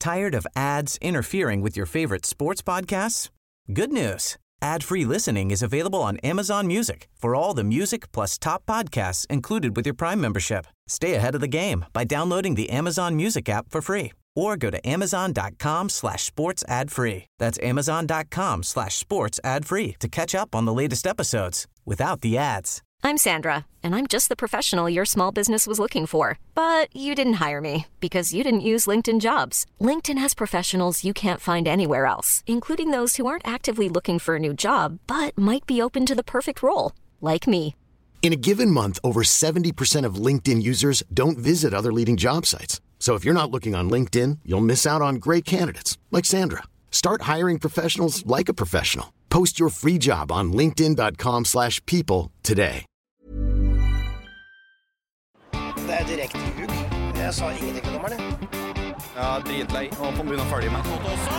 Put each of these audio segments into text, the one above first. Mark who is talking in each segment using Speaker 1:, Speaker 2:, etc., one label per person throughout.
Speaker 1: Tired of ads interfering with your favorite sports podcasts? Good news. Ad-free listening is available on Amazon Music for all the music plus top podcasts included with your Prime membership. Stay ahead of the game by downloading the Amazon Music app for free or go to amazon.com/sports ad free. That's amazon.com/sports ad free to catch up on the latest episodes without the ads.
Speaker 2: I'm Sandra, and I'm just the professional your small business was looking for. But you didn't hire me because you didn't use LinkedIn Jobs. LinkedIn has professionals you can't find anywhere else, including those who aren't actively looking for a new job, but might be open to the perfect role, like me.
Speaker 3: In a given month, over 70% of LinkedIn users don't visit other leading job sites. So if you're not looking on LinkedIn, you'll miss out on great candidates like Sandra. Start hiring professionals like a professional. Post your free job on linkedin.com/people today.
Speaker 4: Det direkte ljug. Jeg sa ingenting til dommeren.
Speaker 5: Ja, dritlei. Og på bunn og ferdig med godt også.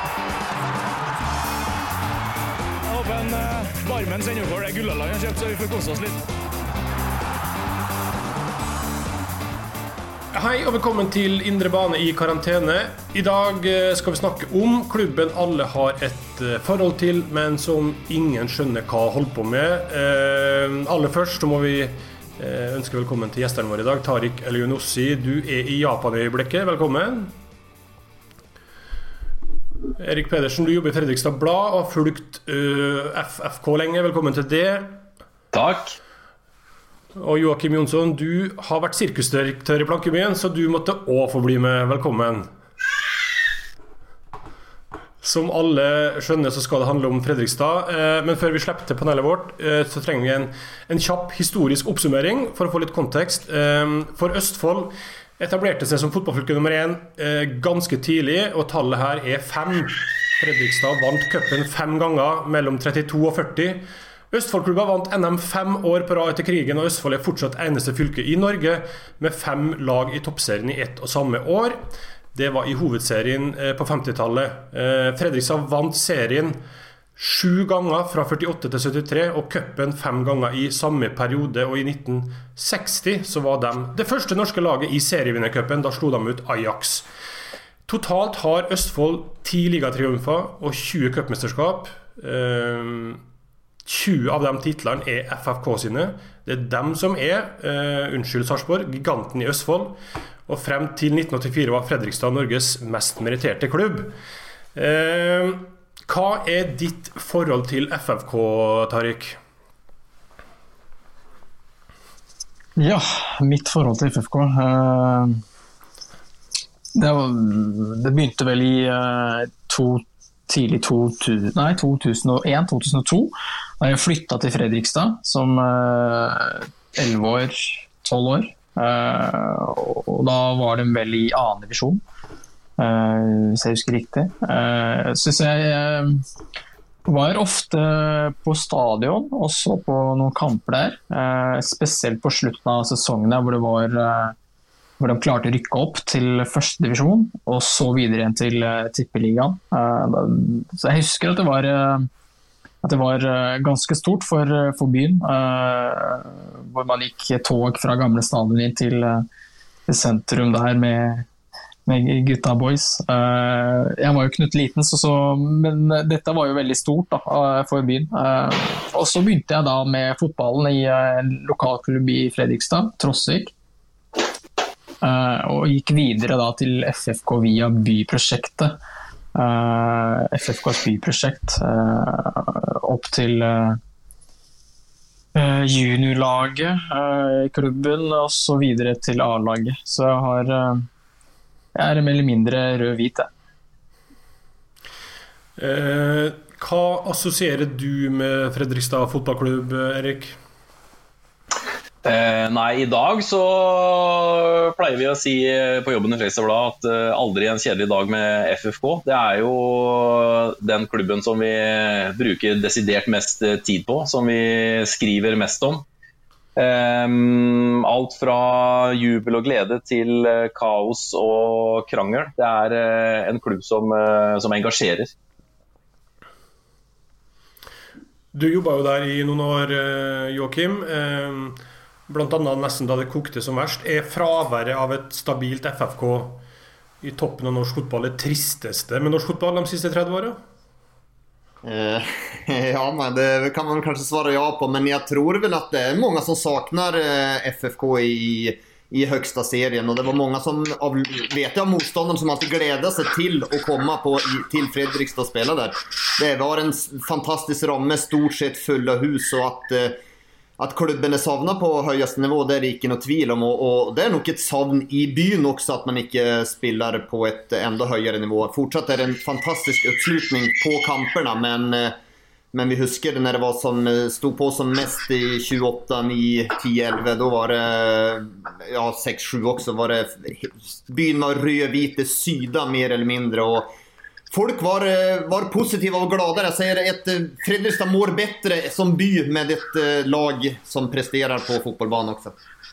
Speaker 6: Jeg håper en Barmen sender for det gullalag jeg kjøpt, så vi får kose oss litt.
Speaker 7: Hei og velkommen til Indre Bane i karantene. I dag skal vi snakke om klubben alle har et forhold til, men som ingen skjønner hva holder på med. Aller først så må vi ønske velkommen til gjesterne våre i dag. Tariq El-Younossi, du i Japan i øyeblikket. Velkommen. Erik Pedersen, du jobber i Fredrikstad Blad og har fulgt FFK lenge. Velkommen til det.
Speaker 8: Takk.
Speaker 7: Og Joakim Jonsson, du har vært sirkusdirektør i Plankebyen, så du måtte også få bli med. Velkommen. Som alle skjønner så skal det handle om Fredrikstad, men før vi slipper til panelet vårt, så trenger vi en kjapp historisk oppsummering for å få litt kontekst. For Østfold etablerte seg som fotballfylke nummer 1 ganske tidlig, og tallet her 5. Fredrikstad vant cupen 5 ganger mellom 32 og 40. Østfoldklubben vant NM 5 år på rad etter krigen, og Østfold fortsatt eneste fylke i Norge med 5 lag i toppserien i ett og samme år. Det var i hovedserien på 50-tallet. Fredrikstad vant serien 7 ganger fra 48 til 73, og cupen 5 ganger i samme periode, og i 1960 så var de det første norske laget i serievinnercupen. Da slo de ut Ajax. Totalt har Østfold 10 ligatriumfer og 20 cupmesterskap. 20 av de titlene FFK sine. Det dem som unnskyld Sarpsborg, giganten i Østfold. Og frem til 1984 var Fredrikstad Norges mest meritterte klubb. Hva ditt forhold til FFK, Tariq?
Speaker 9: Ja, mitt forhold til FFK det begynte vel i tidlig 2001-2002 da jeg flyttet til Fredrikstad som 11 år, 12 år, og da var de vel i annen divisjon, hvis jeg husker riktig. Så jeg var ofte på stadion, også på noen kamper der, spesielt på slutten av sesongene hvor de klarte å rykke opp til første divisjon, og så videre igjen til tippeligaen. Så jeg husker at det var ganske stort for byen, hvor man gikk tog fra gamle stadion inn til sentrum der med gutta boys. Jeg var jo knuttliten, men dette var jo veldig stort da, for byen. Og så begynte jeg da med fotballen i en lokalklubb i Fredrikstad, Trossvik. Og gikk videre da til FFK via byprosjektet. FFKs byprosjekt opp til juniorlaget i klubben og så videre til A-laget. Så jeg mer eller mindre rød-hvit.
Speaker 7: Hva assosierer du med Fredrikstad fotballklubb, Erik?
Speaker 8: Nei, i dag så pleier vi å si på jobben i Fredrikstad Blad at aldri en kjedelig dag med FFK. Det jo den klubben som vi bruker desidert mest tid på, som vi skriver mest om. Alt fra jubel og glede til kaos og krangel. Det en klubb som engasjerer.
Speaker 7: Du jobbet jo der i noen år, Joakim. Blant annet nesten da det kokte som verst. Fraværet av et stabilt FFK i toppen av norsk fotball, det tristeste med norsk fotball de siste 30 årene?
Speaker 10: Ja, men det kan man kanske svara ja på, men jag tror väl att det är många som saknar FFK i högsta serien, och det var många som vet jag motståndaren som alltid glädde sig till att komma till Fredrikstad och spela där. Det var en fantastisk ramme, stort sett fulla hus, och att klubben är savna på högsta nivå, det är ikke något tvil om, och det är nog ett savn i byn också att man inte spelar på ett ända högre nivå. Fortsatt är det en fantastisk uppslutning på kamperna, men vi husker när det var som stod på som mest i 28, 9, 10, 11, då var det 6, 7 också, var det byn var rödvite syda mer eller mindre, och folk var positiva och glada. Jag säger att Fredrikstad mår bättre som by med ett lag som presterar på fotbollbanan också.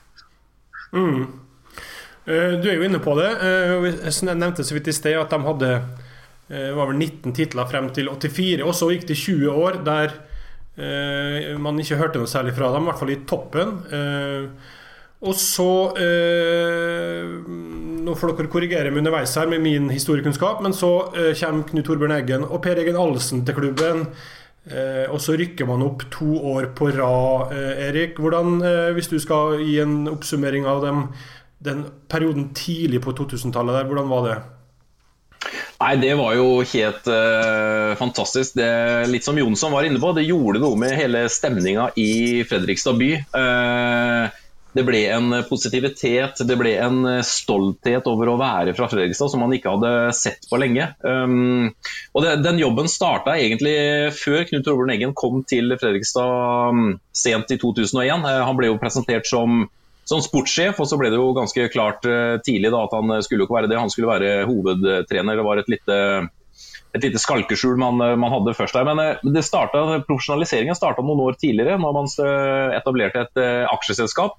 Speaker 7: Du är ju inne på det. Jag nämnde så vidt i sted att de hade var väl 19 titlar frem til 84, og så gikk det 20 år der man ikke hørte noe særlig fra dem, i hvert fall i toppen. Og så nå får dere korrigere meg underveis her med min historiekunnskap, men så kommer Knut Torbjørn Eggen og Per Eggen Ahlsen til klubben, og så rykker man opp 2 år på rad. Erik, hvordan, hvis du skal gi en oppsummering av den perioden tidlig på 2000-tallet der, hvordan var det?
Speaker 8: Nei, det var jo helt fantastisk. Det, litt som Jonsson var inne på, det gjorde noe med hele stemningen i Fredrikstad by. Det ble en positivitet, det ble en stolthet over å være fra Fredrikstad som man ikke hadde sett på lenge. Og den jobben startet egentlig før Knut Torbjørn Eggen kom til Fredrikstad sent i 2001. Han ble jo presentert som sportssjef, og så ble det jo ganske klart tidlig da, at han skulle ikke være det, han skulle være hovedtrener. Det var et lite skalkeskjul man hadde først der, men profesjonaliseringen startet noen år tidligere, når man etablerte et aksjeselskap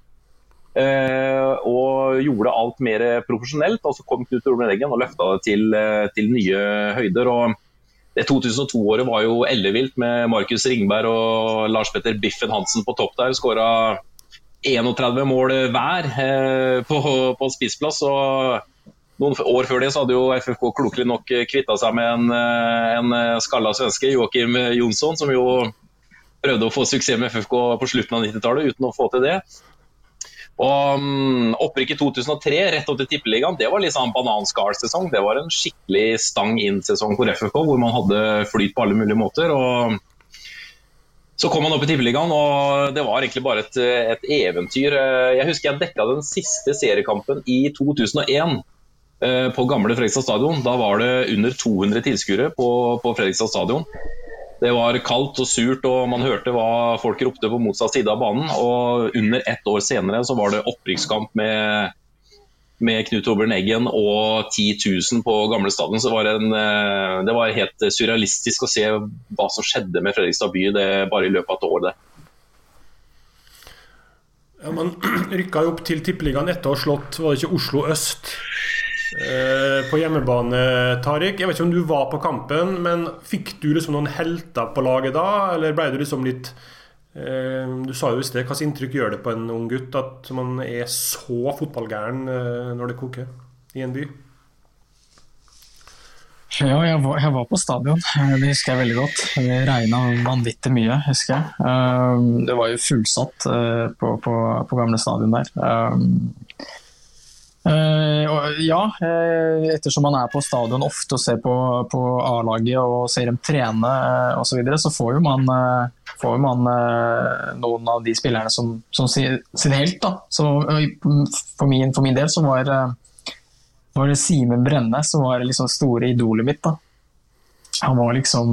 Speaker 8: og gjorde alt mer profesjonelt, og så kom Knut Torbjørn Eggen og løftet det til nye høyder, og det 2002-året var jo ellevilt med Markus Ringberg og Lars Petter Biffen Hansen på topp der, skåret 31 mål hver på spissplass, og noen år før det så hadde jo FFK klokelig nok kvittet seg med en skallet svenske, Joakim Jonsson, som jo prøvde å få suksess med FFK på slutten av 90-tallet uten å få til det. Og opprykk i 2003, rett opp til tippeligaen, det var liksom bananskal-sesong. Det var en skikkelig stang inn-sesong for FFK, hvor man hadde flyt på alle mulige måter, og så kom han opp i tippeligaen, og det var egentlig bare et eventyr. Jeg husker jeg dekket den siste seriekampen i 2001 på gamle Fredrikstad stadion. Da var det under 200 tilskuere på Fredrikstad stadion. Det var kaldt og surt, og man hørte hva folk ropte på motsatt side av banen. Og under 1 år senere så var det opprykkskamp med Knut Torbjørn Eggen og 10 000 på gamle stadion. Så det var helt surrealistisk å se hva som skjedde med Fredrikstad by bare i løpet av et år der.
Speaker 7: Ja, man rykket jo opp til tippeligaen etter å ha slått, var det ikke Oslo Øst på hjemmebane, Tarik? Jeg vet ikke om du var på kampen, men fikk du liksom noen helter på laget da, eller ble du liksom litt du sa jo i sted, hva inntrykk gjør det på en ung gutt at man er så fotballgæren når det koker i en by?
Speaker 9: Ja, jeg var på stadion, det husker jeg veldig godt. Det regnet vanvittig mye, husker jeg. Det var jo fullsatt på gamle stadion der. Ja, ettersom man på stadion ofte og ser på A-laget og ser dem trene og så videre, så får jo man noen av de spillerne som sin helt da. Så for min del så var det Simen Brenne som var liksom store idolet mitt da. Han var liksom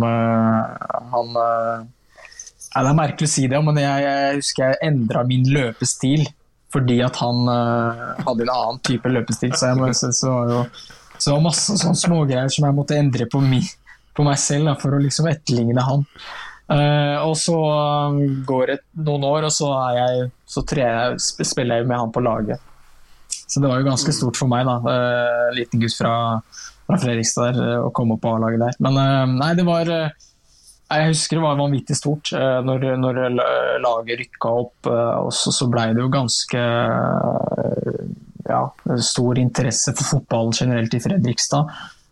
Speaker 9: det er merkelig å si det, men jeg husker jeg endret min løpestil fordi at han hadde en annen type løpestil, så det var masse sånne smågreier som jeg måtte endre på meg selv da, for å liksom etterligne han. Og så går det noen år, og så spiller jeg med han på laget. Så det var jo ganske stort for meg da, liten gutt fra Fredrikstad der, å komme opp på A-laget der. Men nei, det var... Jeg husker det var vanvittig stort når laget rykket opp, og så ble det jo ganske stor interesse for fotball generelt I Fredrikstad.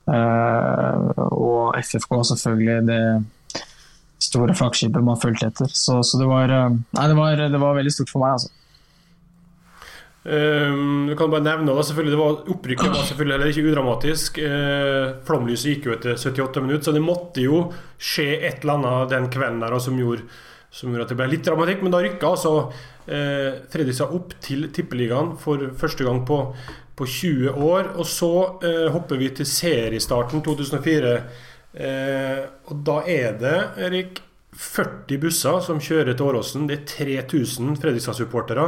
Speaker 9: Og FFK selvfølgelig det store flaggskipet man følte etter. Så det var veldig stort for meg, altså.
Speaker 7: Du kan bare nevne da, selvfølgelig det var opprykket var selvfølgelig heller ikke udramatisk. Flomlyset gikk jo etter 78 minutter, så det måtte jo skje et eller annet den kvelden der som gjorde at det ble litt dramatikk, men da rykket altså Fredrikstad opp til tippeligaen for første gang på 20 år, og så hopper vi til seriestarten 2004, og da det, Erik, 40 busser som kjører til Åråsen. Det 3000 Fredrikstad-supportere.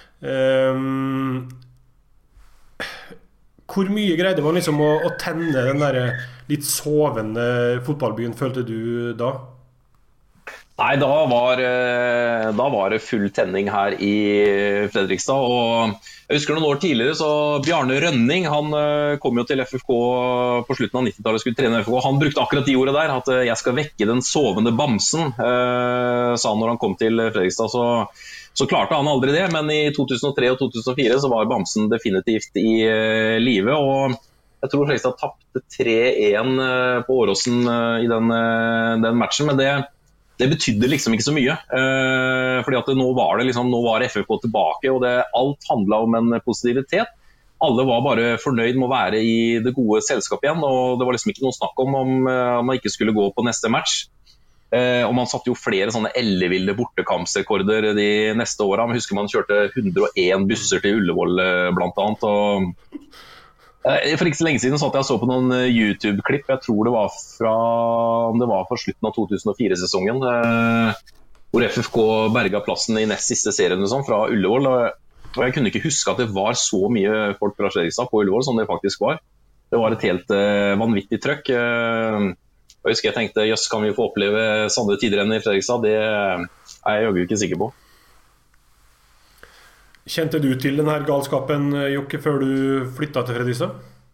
Speaker 7: Hvor mye greide man liksom å tenne den der litt sovende fotballbyen, følte du da?
Speaker 8: Nei, da var det full tenning her I Fredrikstad, og jeg husker noen år tidligere så Bjarne Rønning, han kom jo til FFK på slutten av 90-tallet, skulle trene FFK, han brukte akkurat de ordene der, at jeg skal vekke den sovende bamsen, sa han når han kom til Fredrikstad, så klarte han aldri det, men I 2003 og 2004 så var bamsen definitivt I live, og jeg tror Fredrikstad tappte 3-1 på Åråsen I den matchen, men det betydde liksom ikke så mye, fordi at nå var FFK tilbake, og alt handlet om en positivitet. Alle var bare fornøyd med å være I det gode selskapet igjen, og det var liksom ikke noe snakk om man ikke skulle gå på neste match. Og man satte jo flere sånne elleville bortekampsrekorder de neste årene. Man husker man kjørte 101 busser til Ullevål blant annet, og for ikke så lenge siden satt jeg og så på noen YouTube-klipp, jeg tror det var fra slutten av 2004-sesongen, hvor FFK berget plassen I nest siste serien fra Ullevål, og jeg kunne ikke huske at det var så mye folk fra Fredrikstad på Ullevål som det faktisk var. Det var et helt vanvittig trøkk. Jeg husker jeg tenkte, jøss, kan vi få oppleve sånne tider enn I Fredrikstad? Det jeg jo ikke sikker på.
Speaker 7: Kjente du til den her galskapen, Jokke, før du flyttet til Fredrikstad?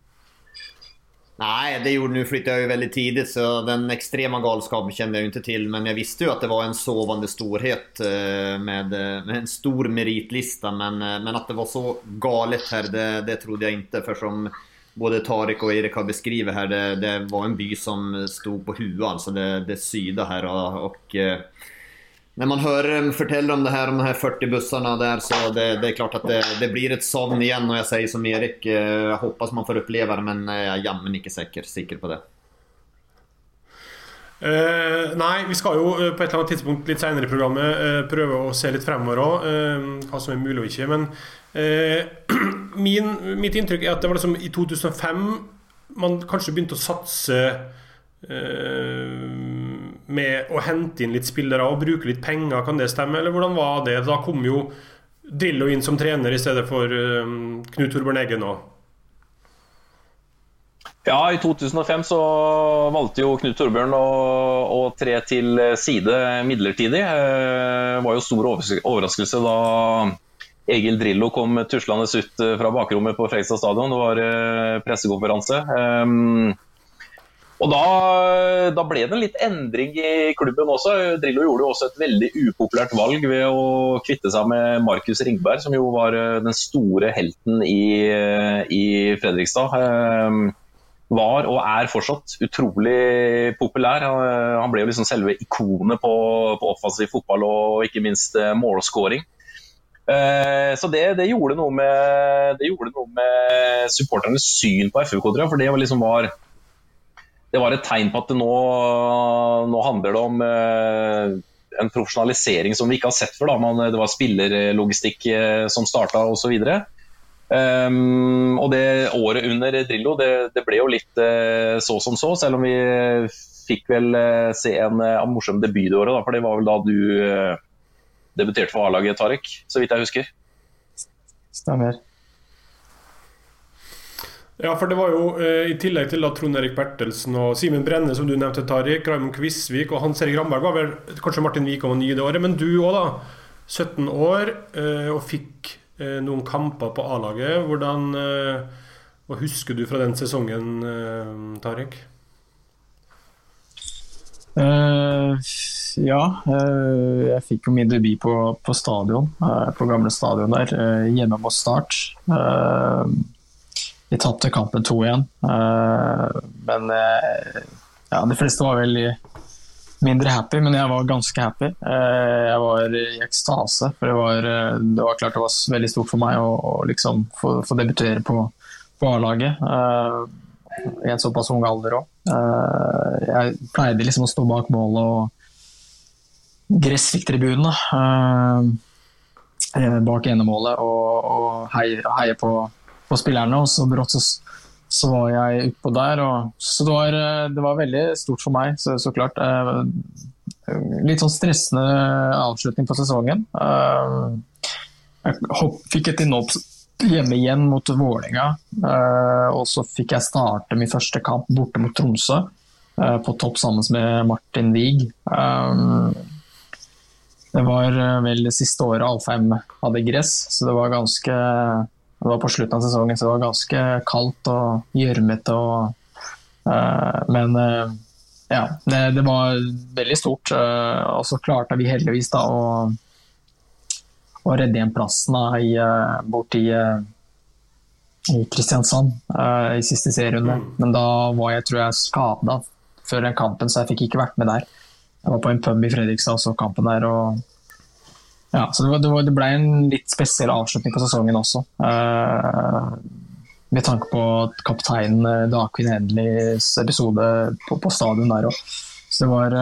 Speaker 10: Nej, det gjorde nu flyttade jag ju väldigt tidigt, så den extrema galskapen kände jag ju inte till, men jag visste ju att det var en sovande storhet med en stor meritlista, men att det var så galet här, det trodde jag inte, för som både Tarik och Erik har beskrivit här, det var en by som stod på huvudet, alltså det syda här, och när man hör fortæller om det här, om de här 40 bussarna där, så det är klart att det blir ett savn igen, och jag säger som Erik, jag hoppas man får uppleva det, men jag är jammen inte sikker på det.
Speaker 7: Nei, vi skal jo på et eller annet tidspunkt litt senere I programmet prøve å se litt fremover også, hva som mulig og ikke, men mitt inntrykk at det var liksom I 2005 man kanskje begynte å satse med å hente inn litt spillere og bruke litt penger, kan det stemme, eller hvordan var det? Da kom jo Drillo inn som trener I stedet for Knut Torbjørn Eggen nå.
Speaker 8: Ja, I 2005 så valgte jo Knut Torbjørn å tre til side midlertidig. Det var jo stor overraskelse da Egil Drillo kom tuslende ut fra bakrommet på Fredrikstad stadion. Det var pressekonferanse. Og da ble det en litt endring I klubben også. Drillo gjorde jo også et veldig upopulært valg ved å kvitte seg med Markus Ringberg, som jo var den store helten I Fredrikstad. Var og fortsatt utrolig populær. Han ble jo liksom selve ikonet på offensiv fotball og ikke minst målskåring. Så det gjorde noe med supporternes syn på FFK, for det var liksom det var et tegn på at nå handler det om en profesjonalisering som vi ikke har sett før da. Det var spillerlogistikk som startet og så videre. Og det året under Drillo det ble jo litt så som så, selv om vi fikk vel se en morsom debut det året da, for det var vel da du debuterte for A-laget, Tarik, så vidt jeg husker.
Speaker 9: Stemmer.
Speaker 7: Ja, for det var jo I tillegg til da Trond Erik Bertelsen og Simen Brenne, som du nevnte, Tarik, Raimond Kvisvik og Hans Erik Ramberg, var vel kanskje Martin Wik var ny det året, men du også da, 17 år, og fikk noen kamper på A-laget. Hva husker du fra den sesongen, Tarik?
Speaker 9: Ja, jeg fikk jo min debut på stadion, på gamle stadion der, hjemme mot Start. Vi tappte kampen 2-1, men ja, de fleste var veldig mindre happy, men jeg var ganske happy. Jeg var i ekstase, for det var klart det var veldig stort for meg å liksom få debutere på A-laget. I en såpass ung alder også. Jeg pleide liksom å stå bak målet og Gressvik-tribunen bak enemålet og heie på spillerne, og så brått så var jeg ute på der, og så det var veldig stort for meg, så klart. Litt sånn stressende avslutning på sesongen. Jeg fikk et innhopp hjemme igjen mot Vålerenga, og så fikk jeg starte min første kamp borte mot Tromsø på topp sammen med Martin Wiig. Det var vel det siste året Alfheim hadde gress, så det var på slutten av sesongen, så det var ganske kaldt og gjørmete, men ja, det var veldig stort, og så klarte vi heldigvis da å redde igjen plassen bort i Kristiansand i siste serierunde. Men da var jeg, tror jeg, skadet før den kampen, så jeg fikk ikke vært med der. Jeg var på en pub i Fredrikstad og så kampen der, og ja, så det ble en litt spesiell avslutning på sesongen også. Med tanke på kapteinen Dagfinn Henleys episode på stadion der også. Så det var...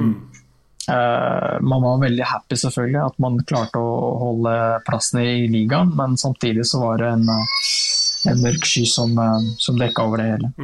Speaker 9: man var veldig happy selvfølgelig at man klarte å holde plassen i ligaen, men samtidig så var det en mørk sky som dekket over det hele.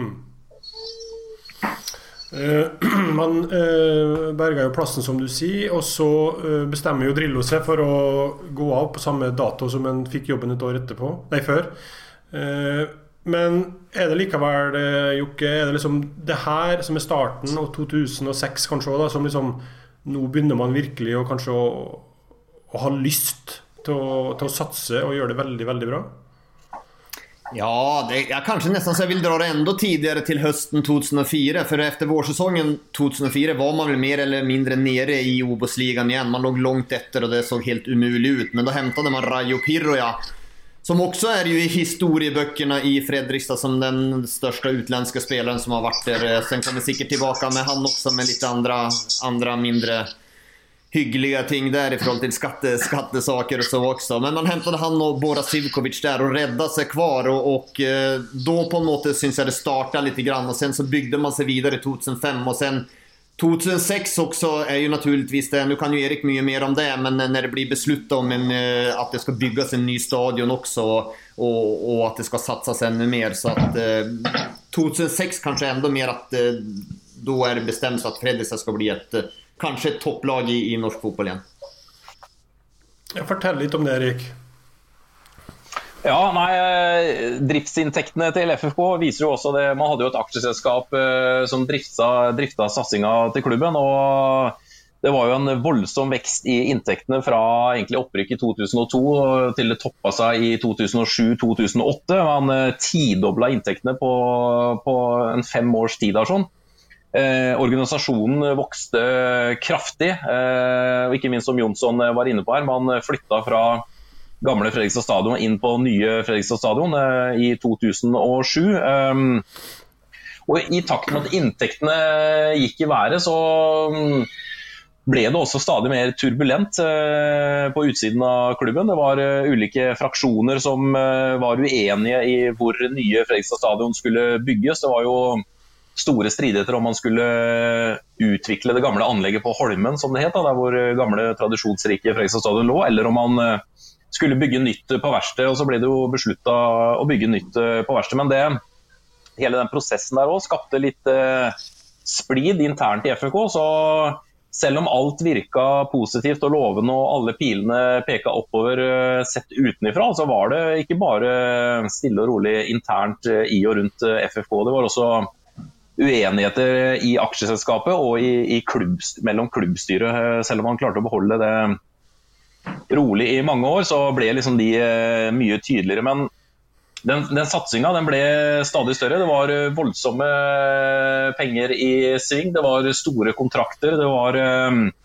Speaker 7: Man berget jo plassen som du sier, og så bestemmer jo Drillo seg for å gå av på samme dato som han fikk jobben et år før. Men er det likevel, Jokke, er det liksom det her som er starten, og 2006 kanskje også da, som liksom nå begynner man virkelig å kanskje å ha lyst til å satse og gjøre det veldig, veldig bra?
Speaker 10: Ja, jag kanske nästan så jag vill dra det ändå tidigare till hösten 2004, för efter vårsäsongen 2004 var man väl mer eller mindre nere i OBOS-ligan igen. Man låg långt efter och det såg helt umuligt ut, men då hämtade man Rayo Pirroja, som också är ju i historieböckerna i Fredrikstad som den största utländska spelaren som har varit där. Sen kommer säkert tillbaka med han också med lite andra mindre hyggliga ting därifrån till skattesaker och så också. Men man hämtade han och Bora Sivkovic där och räddade sig kvar och då på något sätt syns jag det startade lite grann, och sen så byggde man sig vidare 2005 och sen 2006 också är ju naturligtvis det, nu kan ju Erik mycket mer om det, men när det blir beslut om att det ska byggas en ny stadion också och att det ska satsas ännu mer, så att 2006 kanske ändå mer att då är det bestämt så att Fredrikstad ska bli kanske ett topplag i norsk fotboll igen.
Speaker 7: Jag fortell litt om det, Erik.
Speaker 8: Ja, driftsinntektene til FFK viser jo også det. Man hadde jo et aksjeselskap som drifta satsinga til klubben, og det var jo en voldsom vekst i inntektene fra egentlig opprykk i 2002 til det toppa seg i 2007-2008. Man tidobla inntektene på en 5 års tid der sånn. Organisasjonen vokste kraftig, og ikke minst som Jonsson var inne på her, man flytta fra gamle Fredrikstad stadion inn på nye Fredrikstad stadion i 2007. Og i takt med at inntektene gikk i været, så ble det også stadig mer turbulent på utsiden av klubben. Det var ulike fraksjoner som var uenige i hvor nye Fredrikstad stadion skulle bygges. Det var jo store stridigheter om man skulle utvikle det gamle anlegget på Holmen, som det het, der hvor gamle tradisjonsrike Fredrikstad stadion lå, eller om man skulle bygge nytt på verksted, og så ble det jo besluttet å bygge nytt på verksted. Men hele den prosessen der også skapte litt splid internt i FFK, så selv om alt virket positivt og lovende og alle pilene pekte oppover sett utenifra, så var det ikke bare stille og rolig internt i og rundt FFK. Det var også uenigheter i aksjeselskapet og mellom klubbstyret. Selv om man klarte å beholde det rolig i mange år, så ble liksom de mye tydeligere. Men den satsingen den ble stadig større. Det var voldsomme penger i sving, det var store kontrakter, det var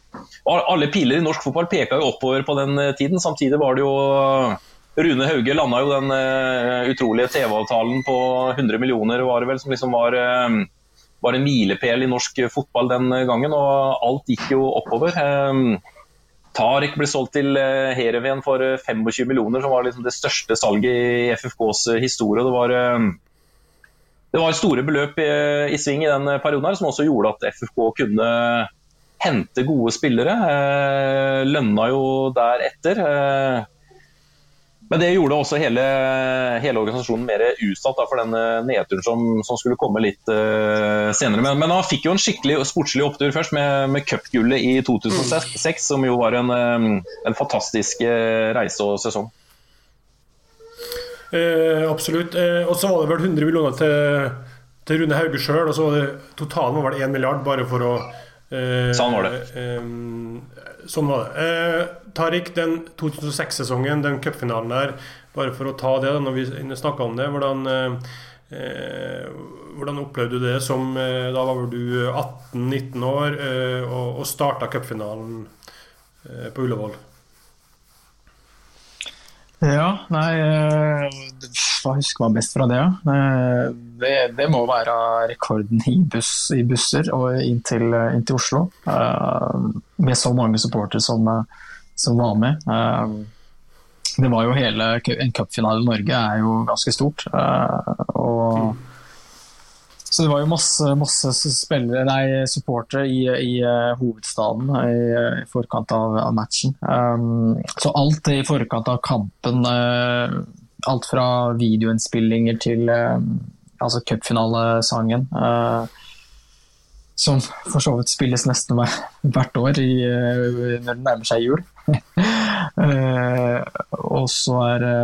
Speaker 8: alle piler I norsk fotball peka jo oppover på den tiden. Samtidig var det jo Rune Hauge landet jo den utrolige TV-avtalen på 100 millioner var det vel, som liksom var en milepæl I norsk fotball den gangen, og alt gikk jo oppover. Tariq ble solgt til Heerenveen for 25 millioner, som var liksom det største salget I FFKs historie. Det var store beløp I sving I den perioden her, som også gjorde at FFK kunne hente gode spillere. Lønna jo deretter. Men det gjorde også hele organisasjonen mer utsatt for den nedturen som skulle komme litt senere. Men han fikk jo en skikkelig sportslig opptur først med cupgullet I 2006, som jo var en fantastisk reise og sesong.
Speaker 7: Absolutt. Og så var det vel 100 millioner til Rune Hauge selv, og så var det totalen var vel 1 milliard bare for å
Speaker 8: sånn var det.
Speaker 7: Sånn var det. Tariq, den 2006-sesongen, den cupfinalen der, bare for å ta det da, når vi snakket om det, hvordan opplevde du det som, da var du 18-19 år, og startet cupfinalen på Ullevål?
Speaker 9: Ja, nei, hva husker man best fra det? Det må være rekorden I busser og inn til Oslo, med så mange supportere som var med. Det var jo en cupfinale I Norge jo ganske stort, så det var jo masse supportere I hovedstaden I forkant av matchen. Så alt I forkant av kampen, alt fra videoinnspillinger til altså cupfinalesangen, som for så vidt spilles nesten hvert år når det nærmer seg jul. Og så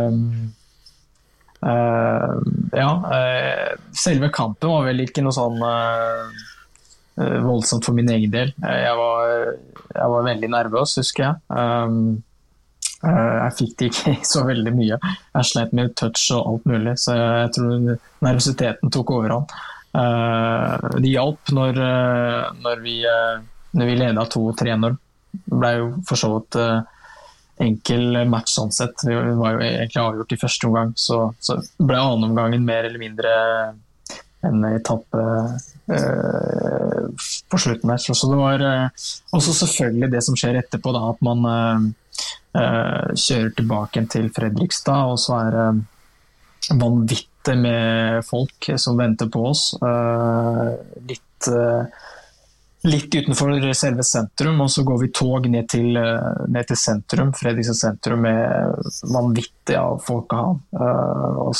Speaker 9: selve kampen var vel ikke noe sånn voldsomt for min egen del. Jeg var veldig nervøs, husker jeg. Jeg fikk det ikke så veldig mye. Jeg slet med touch og alt mulig, så jeg tror nervøsiteten tok overhånd. Det hjalp når vi ledet 2-3-0. Det ble jo for så vidt enkel match sånn sett. Vi var jo egentlig avgjort I første omgang, så ble annen omgangen mer eller mindre en etappe på slutten der. Så det var også selvfølgelig det som skjer etterpå da, at man kjører tilbake til Fredrikstad, og så det vanvittig med folk som venter på oss. Litt utenfor selve sentrum, og så går vi tog ned til sentrum, Fredrikstad sentrum, med vanvittig av folkehav. Og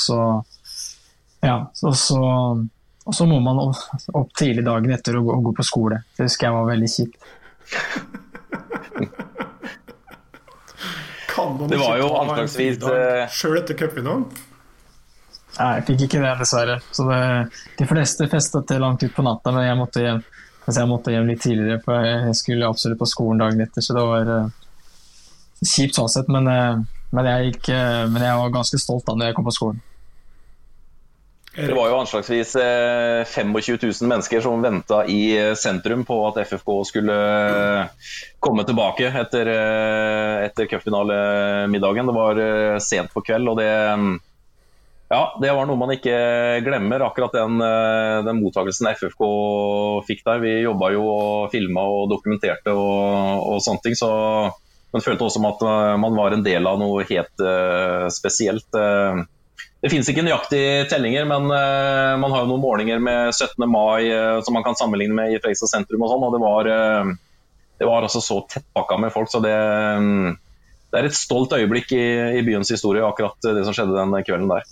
Speaker 9: så må man opp tidlig dagen etter og gå på skole. Det husker jeg var veldig kjipt.
Speaker 8: Det var jo anslagsvis
Speaker 7: selv etter cupfinalen?
Speaker 9: Nei, jeg fikk ikke det dessverre. Så de fleste festet til langt ut på natta, men jeg måtte hjem litt tidligere, for jeg skulle absolutt på skolen dagen etter, så det var kjipt sånn sett, men jeg var ganske stolt da når jeg kom på skolen.
Speaker 8: Det var jo anslagsvis 25 000 mennesker som ventet I sentrum på at FFK skulle komme tilbake etter cupfinalemiddagen. Det var sent på kveld, og det var noe man ikke glemmer, akkurat den mottakelsen FFK fikk der. Vi jobbet jo og filmet og dokumenterte og sånne ting, så man følte også som at man var en del av noe helt spesielt. Det finnes ikke nøyaktige tellinger, men man har jo noen målinger med 17. mai som man kan sammenligne med I Fredrikstad sentrum og sånn, og det var altså så tettpakket med folk, så det et stolt øyeblikk I byens historie, akkurat det som skjedde den kvelden der.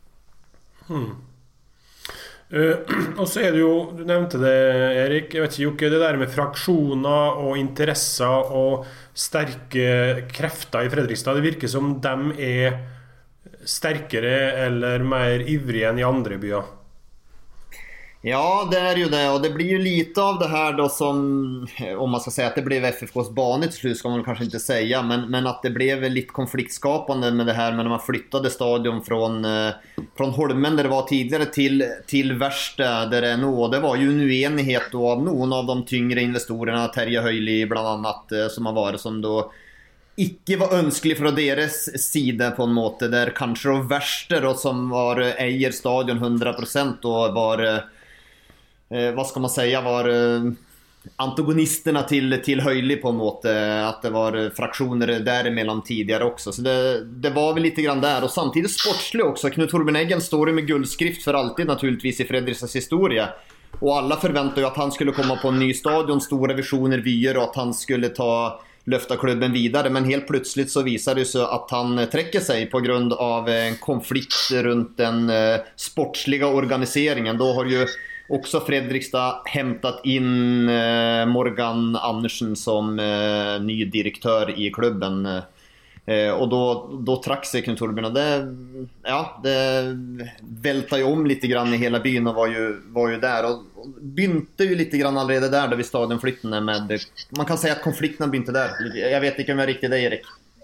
Speaker 7: Og så det jo, du nevnte det Erik, jeg vet ikke, det der med fraksjoner og interesser og sterke krefter I Fredrikstad, det virker som dem sterkere eller mer ivrige enn I andre byer.
Speaker 10: Ja, det är ju det, och det blir ju lite av det här då som, om man ska säga att det blev FFKs bana till slut ska man kanske inte säga, men att det blev lite konfliktskapande med det här med när man flyttade stadion från Holmen där det var tidigare till Värsta där det är nu, och det var ju en uenighet då av någon av de tyngre investorerna, Terje Høili bland annat, som har varit som då ikke var ønskelig fra deres side på en måte, der kanskje då Värsta då, som var eier stadion 100% och var vad ska man säga, var antagonisterna till Høili på en måte, att det var fraktioner däremellan tidigare också, så det var väl lite grann där, och samtidigt sportslig också. Knut Torbjørn Eggen står ju med guldskrift för alltid naturligtvis i Fredriksstads historia, och alla förväntar ju att han skulle komma på en ny stadion, stora visioner, vyer, och att han skulle löfta klubben vidare, men helt plötsligt så visar det sig att han träcker sig på grund av en konflikt runt den sportsliga organiseringen. Då har ju också Fredrikstad hämtat in Morgan Andersen som ny direktör i klubben, och då track sig Knut Torbjørn, och det vältar ju om lite grann i hela byn, och var ju där och bynte ju lite grann allerede där då vid stadionflytten med, man kan säga att konflikten bynte där. Jag vet inte om jag är riktigt det, Erik.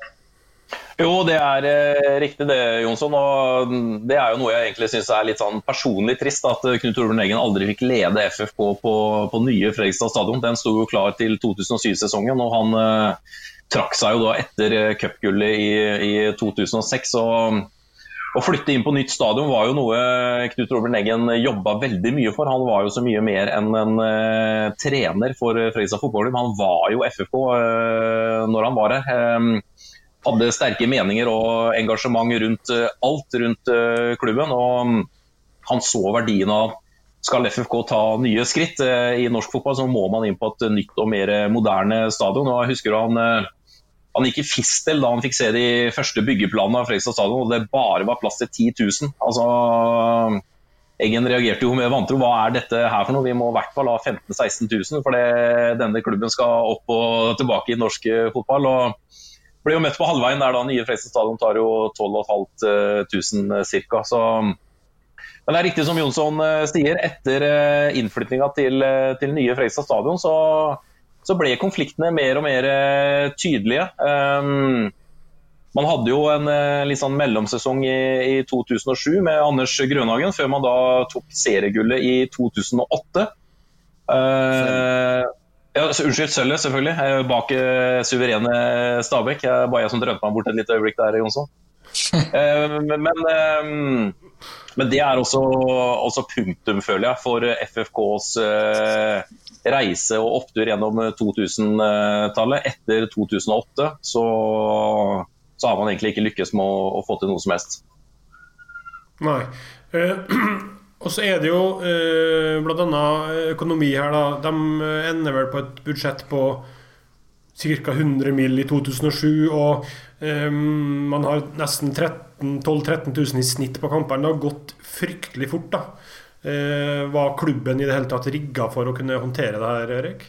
Speaker 8: Jo, det er riktig det, Jonsson, og det er jo noe jeg egentlig synes er litt sånn personlig trist, at Knut Torbjørn Eggen aldri fikk lede FFK på nye Fredrikstad stadion. Den stod jo klar til 2007-sesongen, og han trakk seg jo da etter cupgullet i 2006, og å flytte inn på nytt stadion var jo noe Knut Torbjørn Eggen jobbet veldig mye for. Han var jo så mye mer enn en trener for Fredrikstad fotballklubb. Han var jo FFK når han var her. Hadde sterke meninger og engasjement rundt alt rundt klubben, og han så verdien av skal FFK ta nye skritt i norsk fotball, så må man inn på et nytt og mer moderne stadion. Og jeg husker han gikk i fistel da han fikk se de første byggeplanene av Fredrikstad stadion, og det bare var plass til 10 000. Altså, Eggen reagerte jo med vantro. Hva er dette her for noe? Vi må i hvert fall ha 15 000-16 000, for denne klubben skal opp og tilbake i norsk fotball, og ble jo møtt på halvveien der da nye Fredrikstad stadion tar jo 12.500 cirka. Så, men det er riktig som Jonsson sier, etter innflytningen til nye Fredrikstad stadion så ble konfliktene mer og mer tydelige. Man hadde jo en litt sånn mellomsesong i 2007 med Anders Grønhagen, før man da tok seriegullet i 2008. Ja, unnskyld, Sølje selvfølgelig, bak suverene Stabæk. Bare jeg som drømte meg bort et litt øyeblikk der, Jonsson. Men det er også punktum, føler jeg, for FFKs reise og opptur gjennom 2000-tallet. Etter 2008 så har man egentlig ikke lykkes med å få til noe som helst.
Speaker 7: Nei. Og så det jo blant annet økonomi her da. De ender vel på et budsjett på cirka 100 mil i 2007, og man har nesten 12-13 000 i snitt på kampen. Det har gått fryktelig fort da. Var klubben i det hele tatt rigget for å kunne håndtere det her, Erik?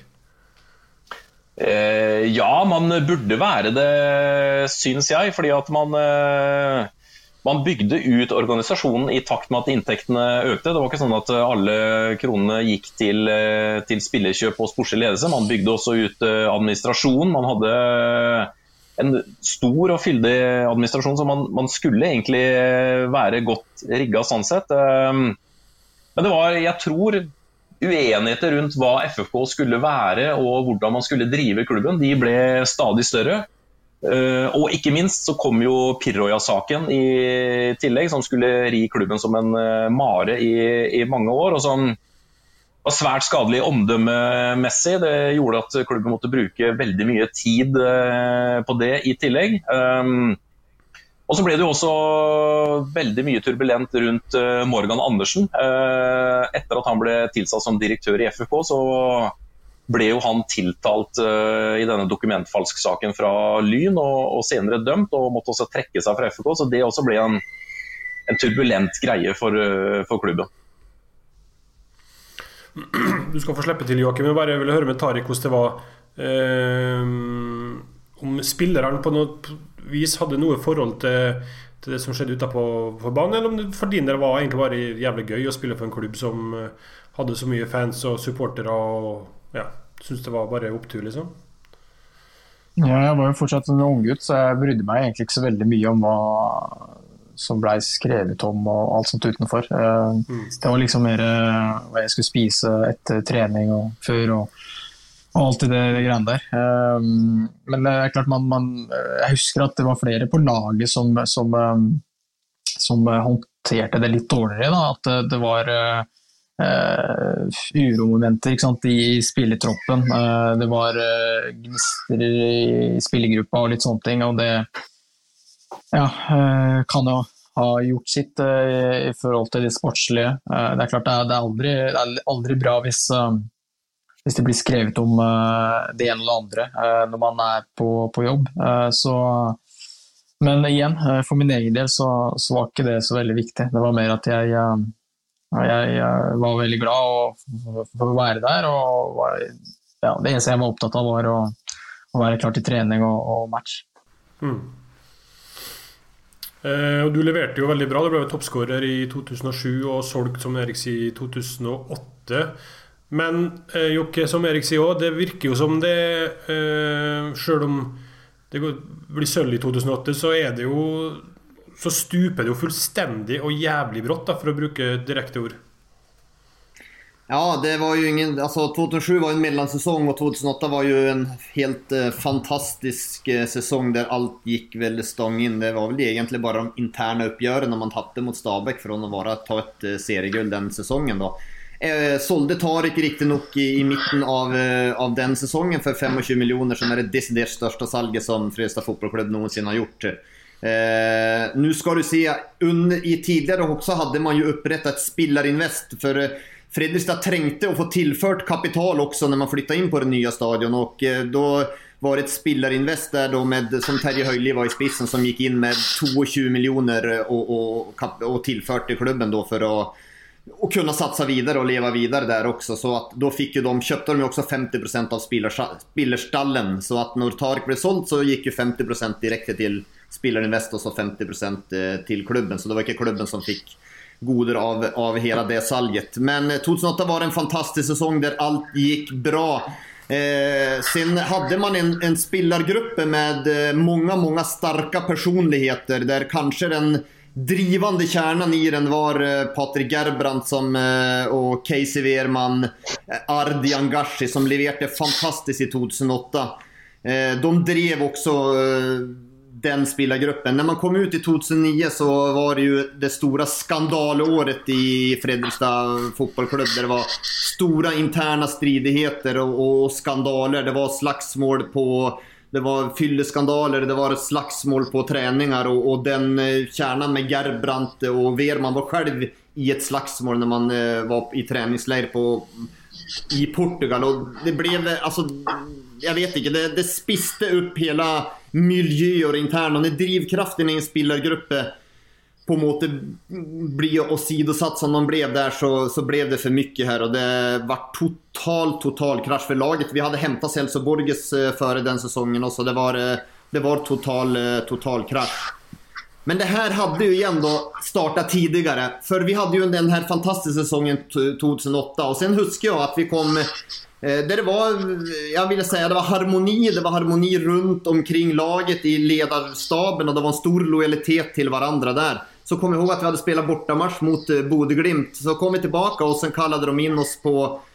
Speaker 8: Ja, man burde være det, synes jeg, fordi at man bygde ut organisasjonen i takt med at inntektene økte. Det var ikke sånn at alle kronene gikk til spillerkjøp og sportslig ledelse. Man bygde også ut administrasjon. Man hadde en stor og fyldig administrasjon, så man skulle egentlig være godt rigget sånn sett. Men det var, jeg tror, uenigheter rundt hva FFK skulle være og hvordan man skulle drive klubben. De ble stadig større. Og ikke minst så kom jo Pirroja-saken i tillegg, som skulle ri klubben som en mare i mange år, og som var svært skadelig omdømmemessig. Det gjorde at klubben måtte bruke veldig mye tid på det i tillegg. Og så ble det jo også veldig mye turbulent rundt Morgan Andersen. Etter at han ble tilsatt som direktør i FFK, så ble jo han tiltalt i denne dokumentfalsk-saken fra Lyn, og senere dømt, og måtte også trekke seg fra FFK, så det også ble en turbulent greie for klubben.
Speaker 7: Du skal få slippe til, Joakim, men bare vil høre med Tariq hvordan det var om spilleren på noe vis hadde noe forhold til det som skjedde utenpå banen, eller om det for din del var egentlig bare jævlig gøy å spille for en klubb som hadde så mye fans og supportere og synes det var bare opptur liksom.
Speaker 9: Ja, jeg var jo fortsatt en unggutt, så jeg brydde meg egentlig ikke så veldig mye om hva som ble skrevet om og alt sånt utenfor. Det var liksom mer hva jeg skulle spise etter trening og før og alt det greiene der. Men det er klart, jeg husker at det var flere på laget som håndterte det litt dårligere, da. At det var uromomenter, ikke sant, i spilletroppen. Det var gnister i spillergruppa og litt sånne ting, og det kan jo ha gjort sitt i forhold til det sportslige. Det er klart, det er aldri bra hvis det blir skrevet om det ene eller det andre når man er på jobb. Men igjen, for min egen del så var ikke det så veldig viktig. Det var mer at jeg var veldig glad for å være der, og det eneste jeg var opptatt av var å være klar til trening og match.
Speaker 7: Og du leverte jo veldig bra. Du ble toppskårer i 2007 og solgt, som Erik sier, i 2008. Men Jokke, som Erik sier også, det virker jo som det, selv om det blir sølv i 2008, så stuper det jo fullstendig og jævlig brått da, for å bruke direkte ord.
Speaker 10: Ja, det var ju alltså 2007 var en mellansäsong och 2008 var ju en helt fantastisk säsong där allt gick väldigt stång in. Det var väl egentligen bara de interna uppgören när man tappade mot Stabæk från att ta ett serieguld den säsongen då. Sålde Tarik riktigt nog i mitten av den säsongen för 25 miljoner, som är det deciderat största salget som Fredrikstad fotbollsklubb någonsin har gjort. Nu ska du se, i tidigare också hade man ju upprättat ett spillarinvest, för Fredrikstad trängte att få tillfört kapital också när man flyttade in på den nya stadion, och då var det ett spillarinvest där då med, som Terje Højli var i spitsen, som gick in med 22 miljoner och tillfört i klubben då för att kunna satsa vidare och leva vidare där också. Så att då köpte de ju också 50% av spillerstallen, så att när Tarik blev såld så gick ju 50% direkt till spillarinvest och så 50% till klubben, så det var inte klubben som fick goder av hela det salget. Men 2008 var en fantastisk säsong där allt gick bra. Sen hade man en spelargrupp med många starka personligheter, där kanske den drivande kärnan i den var Patrik Gerbrandt och Casey Wehrman, Ardi Angashi, som levererade fantastiskt i 2008. De drev också den spelargruppen. När man kom ut i 2009 så var det ju det stora skandalåret i Fredrikstad fotbollsklubb, där det var stora interna stridigheter och skandaler. Det var slagsmål det var fylleskandaler, det var slagsmål på träningar, och den kärnan med Gerbrandt och Wehrman var själv i ett slagsmål när man var i träningsläger i Portugal, och det blev, alltså jag vet inte, det spiste upp hela miljö och interna, och när drivkraften i en spelargrupp på måte blir åsidosatt som de blev där, så blev det för mycket här, och det var total krasch för laget. Vi hade hämtat Celso Borges före den säsongen, och så det var total krasch. Men det här hade ju ändå startat tidigare, för vi hade ju den här fantastiska säsongen 2008, och sen huskar jag att vi kom där det var, jag ville säga, det var harmoni runt omkring laget i ledarstaben, och det var en stor lojalitet till varandra där. Så kom jag ihåg att vi hade spelat bortamatch mot Bodø/Glimt, så kom vi tillbaka och sen kallade de in oss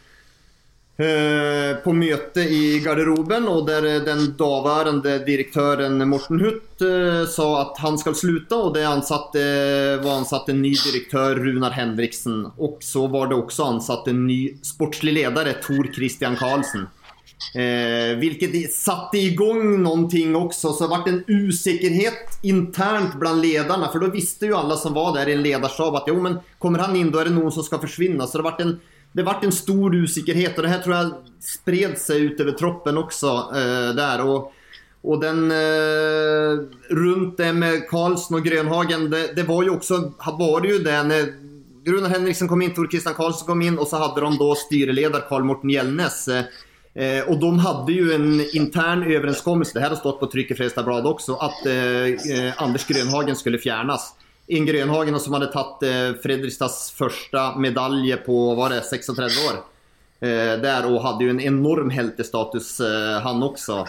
Speaker 10: på möte i garderoben, och där den dåvarande direktören Morten Hutt sa att han ska sluta, och det var ansatt en ny direktör, Runar Henriksen, och så var det också ansatt en ny sportslig ledare, Tor Christian Karlsen, vilket satte igång någonting också. Så var det en osäkerhet internt bland ledarna, för då visste ju alla som var där i en ledarstab att jo, men kommer han in då är det någon som ska försvinna. Så det vart en stor osäkerhet, och det här tror jag spred sig ut över troppen också där, och den runt det med Karlsson och Grönhagen, det var ju också, var det ju det när Runar Henriksen kom in, Tor Christian Karlsson kom in, och så hade de då styreledare Carl Morten Gällnäs, och de hade ju en intern överenskommelse, det här har stått på tryck i Fredrikstad Blad också, att Anders Grönhagen skulle fjärnas. in Grönhagen och som hade tagit Fredrikstads första medalj på, var det 36 år där, och hade ju en enorm heltestatus han också.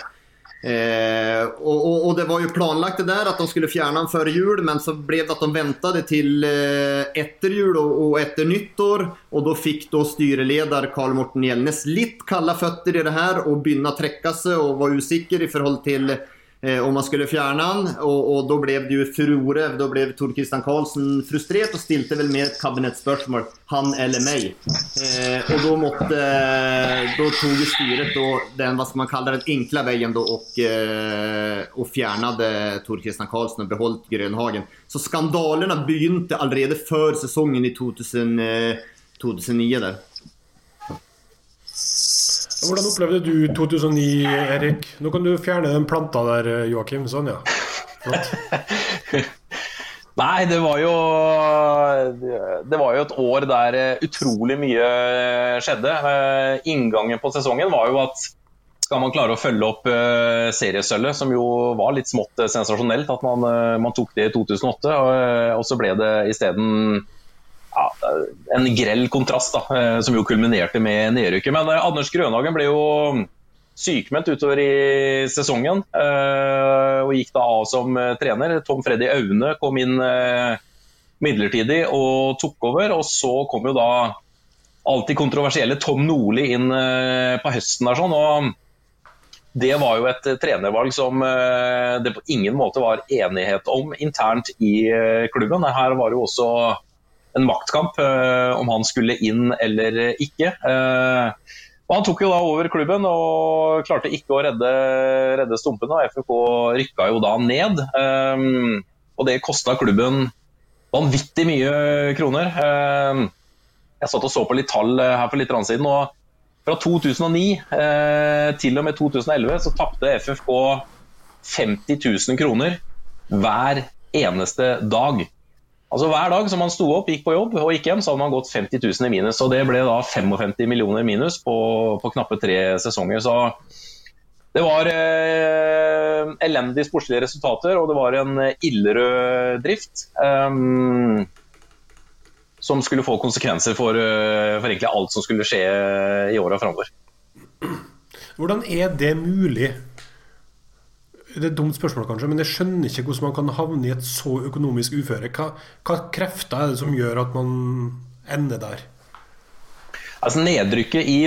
Speaker 10: Och det var ju planlagt det där att de skulle fjärna han före jul, men så blev det att de väntade till efter jul och efter nyttår, och då fick då styreledare Carl Morten Hjelnes lite kalla fötter i det här och bynna träcka sig och var usikker i förhåll till om man skulle fjärna han, och då blev det ju furore, då blev Tor Christian Karlsson frustrerad och stilte väl med ett kabinettsspörsmål, han eller mig, och då tog ju styret då den, vad ska man kalla den, enkla vägen då, och fjärnade Tor Christian Karlsson och behållit Grönhagen. Så skandalerna begynte allerede för säsongen i 2009 där.
Speaker 7: Hvordan opplevde du 2009, Erik? Nå kan du fjerne den planta der, Joakim, sånn, ja.
Speaker 8: Nei, det var jo et år der utrolig mye skjedde. Inngangen på sesongen var jo at skal man klare å følge opp seriesølvet, som jo var litt smått sensasjonelt, at man tok det i 2008, og så ble det i stedet en grell kontrast da, som jo kulminerte med nedrykket. Men Anders Grönhagen ble jo sykmeldt utover i sesongen, og gikk da av som trener. Tom Freddy Aune kom inn midlertidig og tok over, og så kom jo da alltid kontroversielle Tom Nordli inn på høsten der sånn, og det var jo et trenervalg som det på ingen måte var enighet om internt i klubben. Her var det jo også en maktkamp om han skulle inn eller ikke. Og han tok jo da over klubben og klarte ikke å redde stumpene, og FFK rykket jo da ned. Og det kostet klubben vanvittig mye kroner. Jeg satt og så på litt tall her for litt siden, og fra 2009 til og med 2011 så tappte FFK 50 000 kroner hver eneste dag. Altså hver dag som man sto opp, gikk på jobb og gikk hjem, så hadde man gått 50 000 i minus, og det ble da 55 millioner minus på knappe 3 sesonger. Så det var elendige sportslige resultater, og det var en ildrød drift som skulle få konsekvenser for egentlig alt som skulle skje i året fremover.
Speaker 7: Hvordan det mulig? Det et dumt spørsmål kanskje, men jeg skjønner ikke hvordan man kan havne i et så økonomisk uføre. Hva krefter det som gjør at man ender der?
Speaker 8: Altså nedrykket i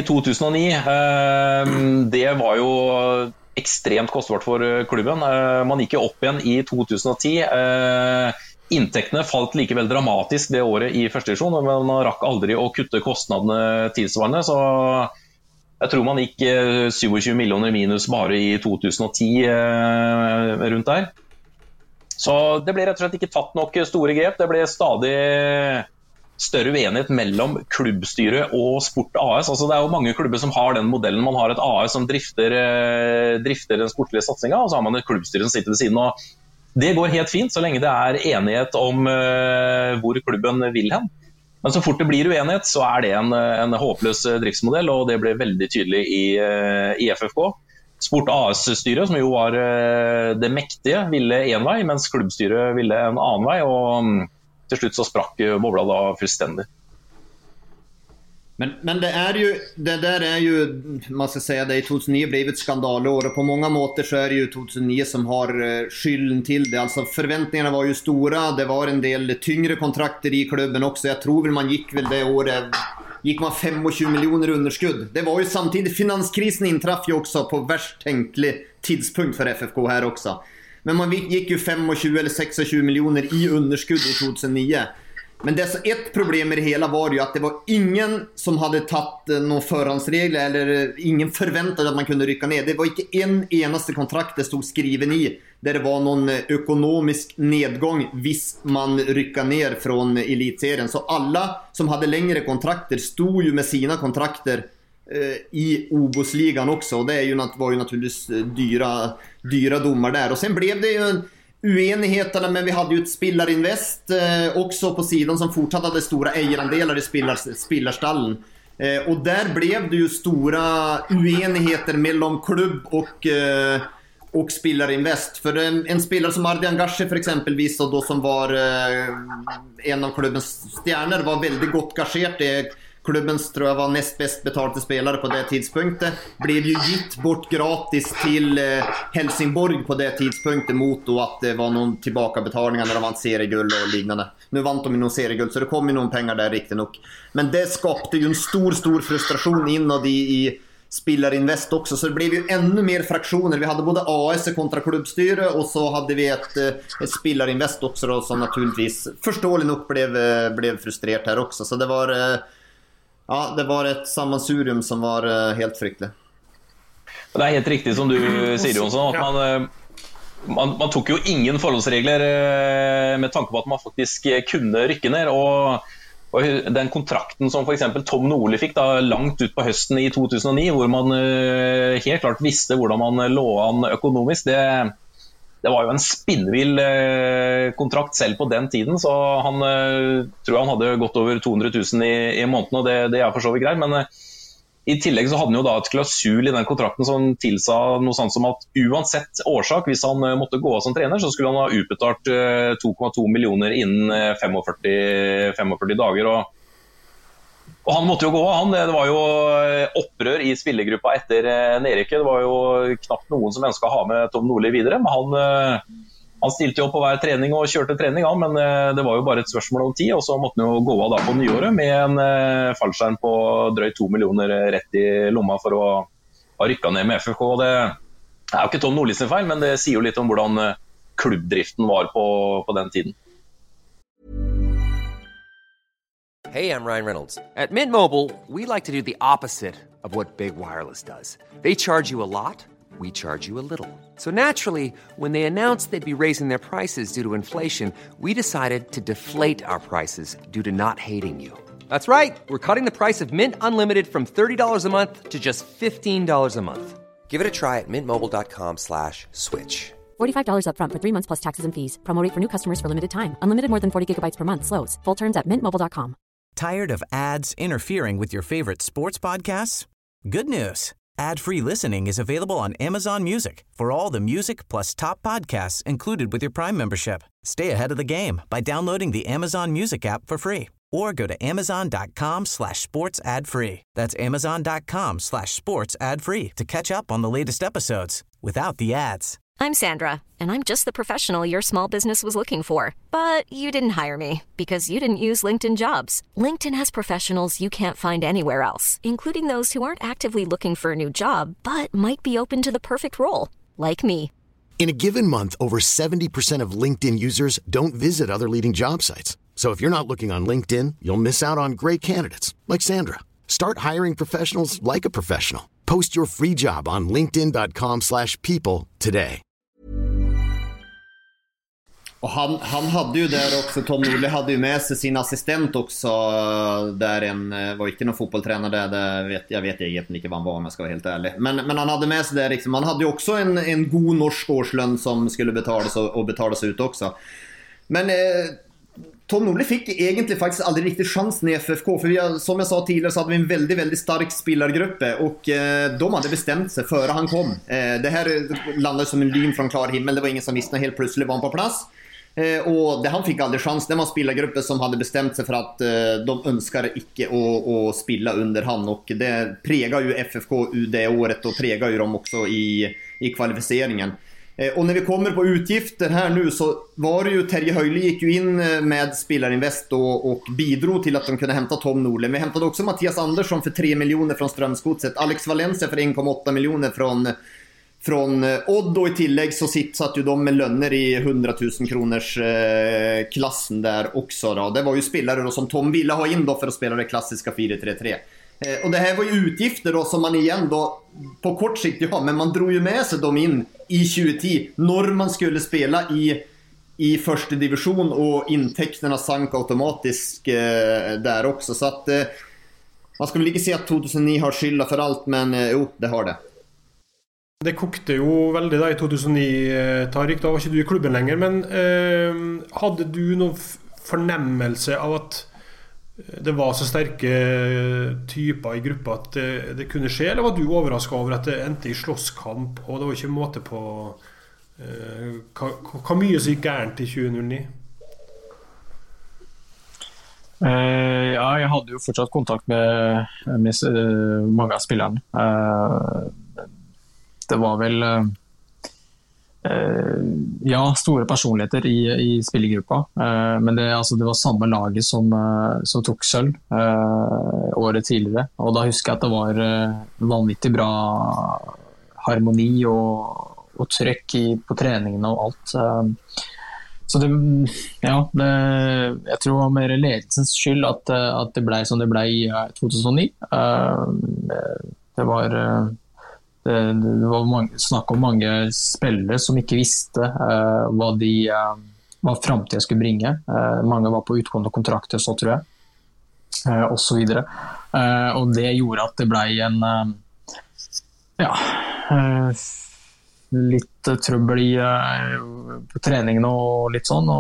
Speaker 8: 2009, det var jo ekstremt kostbart for klubben. Man gikk jo opp igjen i 2010. Inntektene falt likevel dramatisk det året i første divisjon, men man rakk aldri å kutte kostnadene tilsvarende, så jeg tror man gikk 27 millioner minus bare i 2010 rundt der. Så det ble rett og slett ikke tatt nok store grep. Det ble stadig større uenighet mellom klubbstyret og Sport AS. Altså det jo mange klubber som har den modellen. Man har et AS som drifter den sportlige satsingen, og så har man et klubbstyre som sitter ved siden. Og det går helt fint så lenge det enighet om hvor klubben vil hen. Men så fort det blir uenighet, så det en håpløs driftsmodell, og det ble veldig tydelig i FFK. Sport AS-styret, som jo var det mektige, ville en vei, mens klubbstyret ville en annen vei, og til slutt så sprakk bobla da fullstendig.
Speaker 10: Men det där ju, man ska säga det, i 2009 blev ett skandalår, och på många måter så det ju 2009 som har skylden till det. Alltså förväntningarna var ju stora, det var en del tyngre kontrakter i klubben också. Jag tror väl man gick väl det året, gick man 25 miljoner underskudd. Det var ju samtidigt, finanskrisen intraff ju också på värst tänklig tidspunkt för FFK här också. Men man gick ju 25 eller 26 miljoner i underskudd i 2009. Men ett problem med det hela var ju att det var ingen som hade tagit någon förhandsregler, eller ingen förväntade att man kunde rycka ner. Det var inte en enaste kontrakt det stod skriven i där det var någon ekonomisk nedgång hvis man ryckade ner från elitserien. Så alla som hade längre kontrakter stod ju med sina kontrakter i OBOS-ligan också, och det var ju naturligtvis dyra domar där. Och sen blev det ju uenigheterna, men vi hade ju ett Spillarinvest också på sidan som fortsatt hade stora ägarandelar i Spillarstallen. Och där blev det ju stora uenigheter mellan klubb och Spillerinvest. För en spelare som Ardian Gashi för exempelvis och då som var en av klubbens stjärnor var väldigt gott gagerat. Klubbens tror jag var näst bäst betalade spelare på det tidspunktet. Blev ju gitt bort gratis till Helsingborg på det tidspunktet mot då att det var någon tillbakabetalningar när de vann serieguld och liknande. Nu vann de ju någon serieguld så det kom ju någon pengar där riktigt nog. Men det skapade ju en stor frustration inåt i Spillerinvest också, så det blev ju ännu mer fraktioner. Vi hade både AS kontra klubbstyre och så hade vi ett Spillerinvest också då, som naturligtvis förståeligt nog blev frustrerat här också. Så det var ett sammensurium som var helt fryktelig.
Speaker 8: Det helt riktigt som du sier, Jonsson, at man tok jo ingen forholdsregler med tanke på at man faktisk kunne rykke ned, og den kontrakten som for eksempel Tom Nordli fikk da, langt ut på høsten i 2009, hvor man helt klart visste hvordan man lå an økonomisk, det var jo en spinnvill kontrakt selv på den tiden, så han tror han hadde gått over 200 000 i måneden, og det for så vidt greit, men i tillegg så hadde han jo da et klausul i den kontrakten som tilsa noe sånt som at uansett årsak, hvis han måtte gå av som trener, så skulle han ha utbetalt 2,2 millioner innen 45 dager, og han måtte jo gå av. Det var jo opprør i spillergruppa etter nedrykket. Det var jo knapt noen som ønsket å ha med Tom Nordli videre, men han stilte jo opp på hver trening og kjørte trening, men det var jo bare et spørsmål om tid, og så måtte han jo gå av da på nyåret med en fallskjerm på drøyt 2 millioner rett i lomma for å ha rykket ned med FFK. Det jo ikke Tom Nordli sin feil, men det sier jo litt om hvordan klubbdriften var på den tiden.
Speaker 11: Hey, I'm Ryan Reynolds. At Mint Mobile, we like to do the opposite of what Big Wireless does. They charge you a lot, we charge you a little. So naturally, when they announced they'd be raising their prices due to inflation, we decided to deflate our prices due to not hating you. That's right. We're cutting the price of Mint Unlimited from $30 a month to just $15 a month. Give it a try at mintmobile.com/switch.
Speaker 12: $45 up front for 3 months plus taxes and fees. Promo rate for new customers for limited time. Unlimited more than 40 gigabytes per month. Slows full terms at mintmobile.com.
Speaker 1: Tired of ads interfering with your favorite sports podcasts? Good news. Ad-free listening is available on Amazon Music for all the music plus top podcasts included with your Prime membership. Stay ahead of the game by downloading the Amazon Music app for free or go to amazon.com/sports ad-free. That's amazon.com/sports ad-free to catch up on the latest episodes without the ads.
Speaker 2: I'm Sandra, and I'm just the professional your small business was looking for. But you didn't hire me because you didn't use LinkedIn Jobs. LinkedIn has professionals you can't find anywhere else, including those who aren't actively looking for a new job, but might be open to the perfect role, like me.
Speaker 3: In a given month, over 70% of LinkedIn users don't visit other leading job sites. So if you're not looking on LinkedIn, you'll miss out on great candidates, like Sandra. Start hiring professionals like a professional. Post your free job on linkedin.com/people today.
Speaker 10: Och han hade ju där också, Tom Nordli hade ju med sig sin assistent också, där var inte någon fotbollstränare där, jag vet egentligen inte vad han var om jag ska vara helt ärlig. Men han hade med sig där liksom, han hade ju också en god norsk årslön som skulle betalas ut också. Men Tom Nordli fick egentligen faktiskt aldrig riktigt chansen i FFK, för som jag sa tidigare så hade vi en väldigt, väldigt stark spelargrupp och de hade bestämt sig före han kom. Det här landade som en lyn från klar himmel, det var ingen som visste, helt plötsligt var han på plats. Och han fick aldrig chans. Det var spillargrupper som hade bestämt sig för att de önskar icke att spilla under han, och det pregar ju FFK det året och pregar ju dem också i kvalificeringen. Och när vi kommer på utgifter här nu så var det ju Terje Höjle gick ju in med Spillerinvest och bidrog till att de kunde hämta Tom Nordli. Vi hämtade också Mattias Andersson för 3 miljoner från Strömsgodset, Alex Valencia för 1,8 miljoner från Odd, och i tillägg så satt ju de med löner i 100 000 kronors klassen där också då. Det var ju spelare då som Tom ville ha in då för att spela det klassiska 4-3-3. Och det här var ju utgifter då som man igen då på kort sikt, men man drog ju med sig dem in i 2010 när man skulle spela i första division, och intäkterna sank automatiskt där också. Så att man skulle inte säga att 2009 har skylda för allt, men det har det.
Speaker 7: Det kokte jo veldig da i 2009, Tarik, da var ikke du i klubben lenger, men hadde du noen fornemmelse av at det var så sterke typer I gruppa at det kunne skje, eller var du overrasket over at det endte I slåsskamp, og det var ikke måte på hva mye som gikk gærent I 2009?
Speaker 9: Ja, jeg hadde jo fortsatt kontakt med mange av spillerne. Det var vel ja, store personligheter I spillergruppa, men det var samme laget som tok sølv året tidligere, og da husker jeg at det var vanvittig bra harmoni og trøkk på treningene og alt. Så det, ja, jeg tror det var mer ledelsens skyld at det ble som det ble I 2009. Det var snakk om mange spillere som ikke visste hva fremtiden skulle bringe. Mange var på utgående kontrakter, så tror jeg. Og så videre. Og det gjorde at det ble en litt trøbbel på treningen og litt sånn.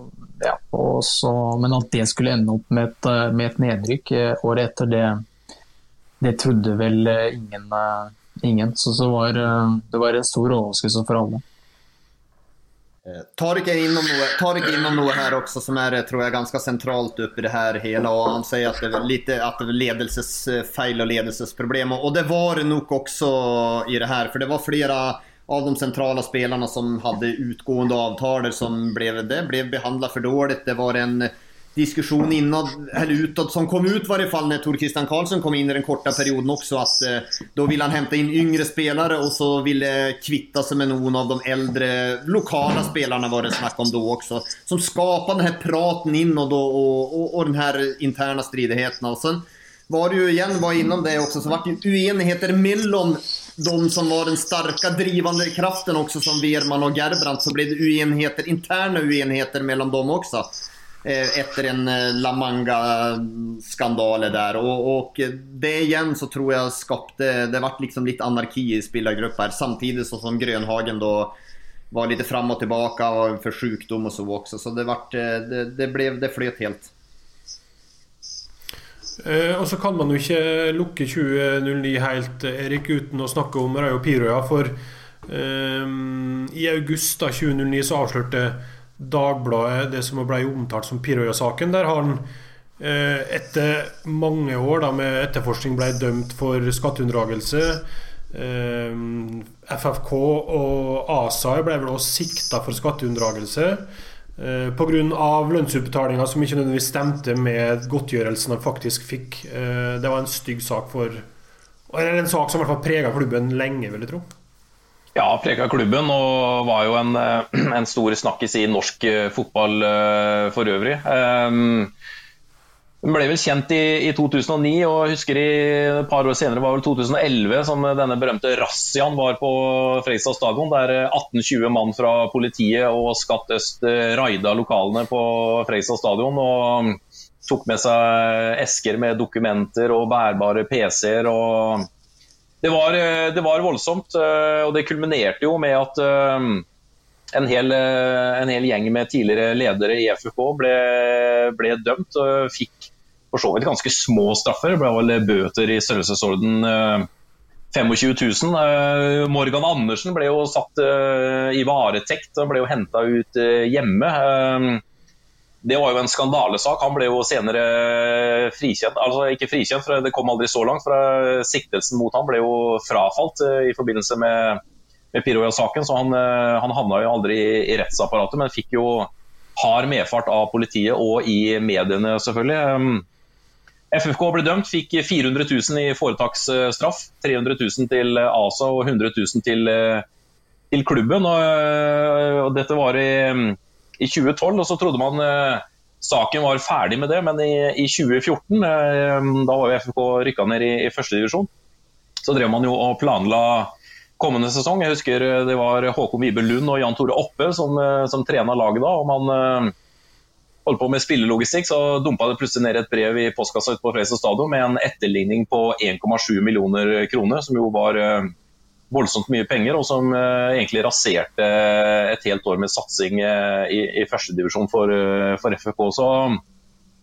Speaker 9: Men at det skulle ende opp med et nedrykk året etter, det trodde vel ingen. Så det var en stor overraskelse for alle.
Speaker 10: Tarik innom noe her också som tror jag ganska centralt upp I det här hela, och han säger att det är lite att det är ledelsesfeil och ledelsesproblem, och det var det nog också I det här, för det var flera av de centrala spelarna som hade utgående avtal som blev behandlat för dåligt. Det var en diskussion inåt eller utåt som kom ut varje fall när Tor Christian Karlsson kom in I den korta perioden också, att då ville han hämta in yngre spelare och så ville kvitta sig med någon av de äldre lokala spelarna, var det snack om då också, som skapade den här praten in och den här interna stridigheterna. Och sen var det ju igen var inom det också, så var det uenigheter mellan de som var den starka drivande kraften också, som Wehrman och Gerbrandt, så blev det interna uenigheter mellan dem också. Efter en La Manga-skandal där, och det igen så tror jag det vart liksom lite anarki I spelargrupper, samtidigt som Grönhagen då var lite fram och tillbaka och för sjukdom och så också, så det flöt helt.
Speaker 7: Og så kan man jo ikke lukke 2009 helt, Erik, uten å snakke om Rayo Piroja, for I august 2009 så avslørte Dagbladet det som ble omtalt som Piroja-saken. Der har han etter mange år med etterforskning ble dømt for skatteunndragelse. FFK og ASA ble vel også siktet for skatteunndragelse på grunn av lønnsutbetalinger som ikke nødvendigvis stemte med godtgjørelsen han faktisk fikk. Det var en stygg sak eller en sak som I hvert fall preget klubben lenge, vil jeg tro.
Speaker 8: Ja, preget klubben, og var jo en stor snakkis I norsk fotball for øvrig. Den ble vel kjent I 2009, og husker et par år senere var vel 2011 som denne berømte razziaen var på Fredrikstad stadion, der 18-20 mann fra politiet og Skatt Øst raida lokalene på Fredrikstad stadion og tok med seg esker med dokumenter og bærbare PC-er, og det var voldsomt, og det kulminerte jo med at en hel gjeng med tidligere ledere I FFK ble dømt og fikk for så vidt ganske små straffer. Det ble vel bøter I størrelsesorden 25 000. Morgan Andersen ble jo satt I varetekt og ble jo hentet ut hjemme. Det var jo en skandalesak. Han ble jo senere frikjent, altså ikke frikjent, for det kom aldri så langt, for siktelsen mot han ble jo frafalt I forbindelse med Piroja-saken, så han havnet jo aldri I rettsapparatet, men fikk jo hard medfart av politiet og I mediene selvfølgelig. FFK ble dømt, fikk 400 000 I foretaksstraff, 300 000 til ASA og 100 000 til klubben, og dette var I 2012, og så trodde man saken var ferdig med det, men I 2014, da var jo FFK rykket ned I første divisjon, så drev man jo og planla kommende sesong. Jeg husker det var Håkon Vibe Lund og Jan Tore Oppe som trenet laget da, og man holdt på med spillelogistikk, så dumpet det plutselig ned et brev I postkassa ut på Fredrikstad stadion med en etterligning på 1,7 millioner kroner, som jo var voldsomt mye penger, og som egentlig raserte et helt år med satsing I første divisjon for FFK. Så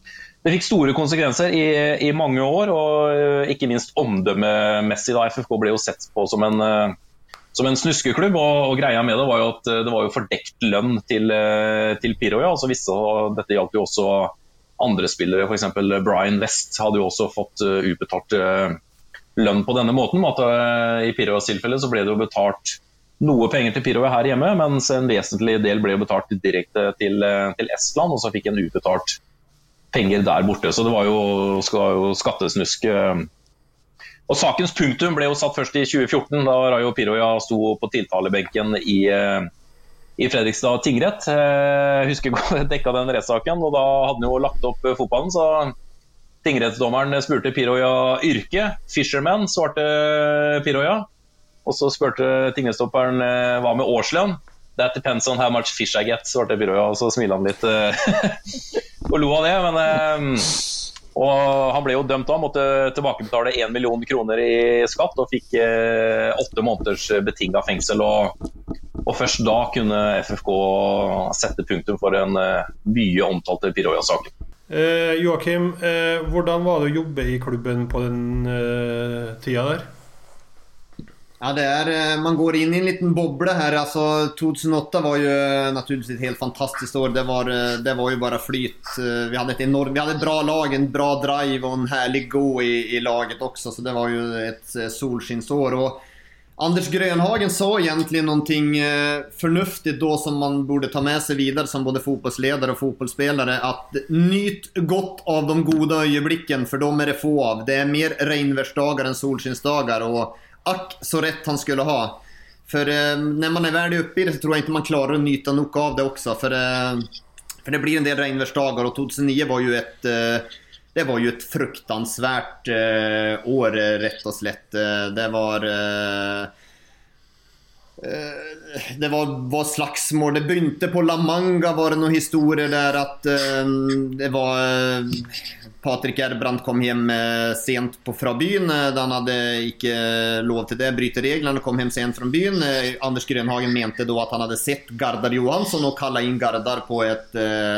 Speaker 8: det fikk store konsekvenser i mange år, og ikke minst omdømmemessig da. FFK ble jo sett på som en snuskeklubb, og greia med det var jo at det var jo fordekt lønn til Piroja, og så dette hjalp jo også andre spillere, for eksempel Brian West hadde jo også fått utbetalt lønn på denne måten, at i Pirojas tilfelle så ble det jo betalt noe penger til Piroja her hjemme, mens en vesentlig del ble jo betalt direkte til Estland, og så fikk en utbetalt penger der borte, så det var jo skattesnusk. Og sakens punktum ble jo satt først i 2014, da Rayo Piroja sto på tiltalebenken i Fredrikstad tingrett. Jeg husker jeg dekket den rettssaken, og da hadde han jo lagt opp fotballen, så tingrettsdommeren spurte Piroja yrke, fisherman, svarte Piroja, og så spurte tingrettsdommeren hva med årslønn? That depends on how much fish I get, svarte Piroja, og så smilte han litt og lo av det, men... Og han ble jo dømt da, måtte tilbakebetale 1 million kroner i skatt og fikk 8 måneders betinget fengsel, og først da kunne FFK sette punktum for en mye omtalte Piroja-saken.
Speaker 7: Joakim, hvordan var det å jobbe i klubben på den tida der?
Speaker 10: Ja, man går in i en liten boble här. Alltså 2008 var ju naturligtvis ett helt fantastiskt år. Det var ju bara flyt. Vi hade ett bra lag, en bra drive och en härlig gå i laget också, så det var ju ett solskinsår. Och Anders Grönhagen sa egentligen någonting förnuftigt då som man borde ta med sig vidare som både fotbollsledare och fotbollsspelare, att nyt gott av de goda ögonblicken, för de är det få av. Det är mer regnvärsdagar än solskinsdagar, och ack så rätt han skulle ha. För när man är väl uppe i det så tror jag inte man klarar att nyta nog av det också. För det blir en del regnvärsdagar, och 2009 var ju ett fruktansvärt år rätt och slätt. Det var slagsmål. Det begynte på La Manga, var det några historier där att det var Patrik Erbrandt kom hem sent fra byn. Han hade inte lov till det, bryter reglerna, kom hem sent från byn. Anders Grönhagen mente då att han hade sett Gardar Johansson och kalla in Gardar på ett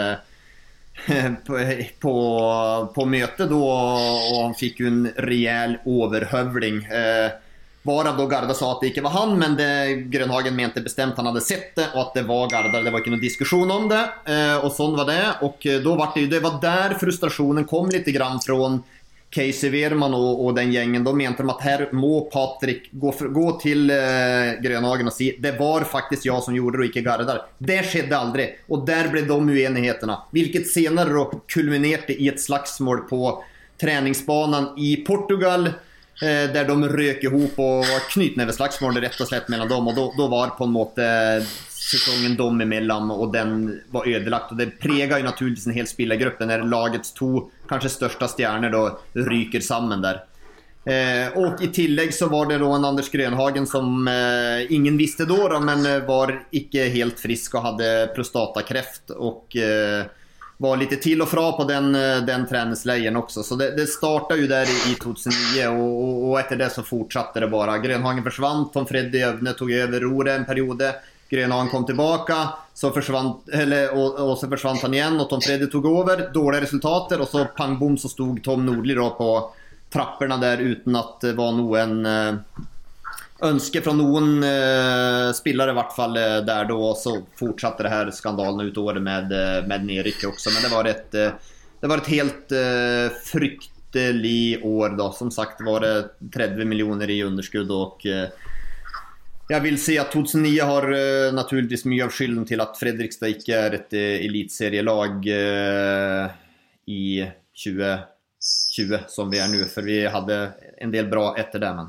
Speaker 10: på möte då, och han fick ju en rejäl överhövling. Varav då Gardar sa att det inte var han, men Grönhagen mente bestämt han hade sett det och att det var Gardar. Det var inte någon diskussion om det, och sånt var det. Och då var det var där frustrationen kom lite grann från Casey Wehrman och den gängen. Då menade de att här må Patrik gå till Grönhagen och säga det var faktiskt jag som gjorde det och inte Gardar. Det skedde aldrig, och där blev de oenigheterna, vilket senare då kulminerade i ett slagsmål på träningsbanan i Portugal, där de rök ihop och var knytnäveslagsmål rätt och slätt mellan dem, och då var på en måte säsongen dem emellan, och den var ödelagt, och det pregar ju naturligtvis en hel spelargrupp när lagets 2 kanske största stjärnor då ryker samman där. Och i tillägg så var det då en Anders Grönhagen som ingen visste då, men var inte helt frisk och hade prostatakräft, och var lite till och fra på den träningslägen också. Så det startade ju där i 2009, och efter det så fortsatte det bara. Grönhagen försvann, Tom Freddy Övne tog över roret en period. Grönhagen kom tillbaka, så försvann, och så försvann han igen, och Tom Freddy tog över, dåliga resultater, och så pang bom så stod Tom Nordli då på trapporna där utan att det var någon önske från någon spelare i vart fall där då, och så fortsatte det här skandalen ut året med Nerik också. Men det var ett helt fryktelig år då. Som sagt var det 30 miljoner i underskudd, och jag vill se att 2009 har naturligtvis mycket av skylden till att Fredrikstad inte är ett elitserielag i 2020 som vi är nu, för vi hade en del bra efter det, men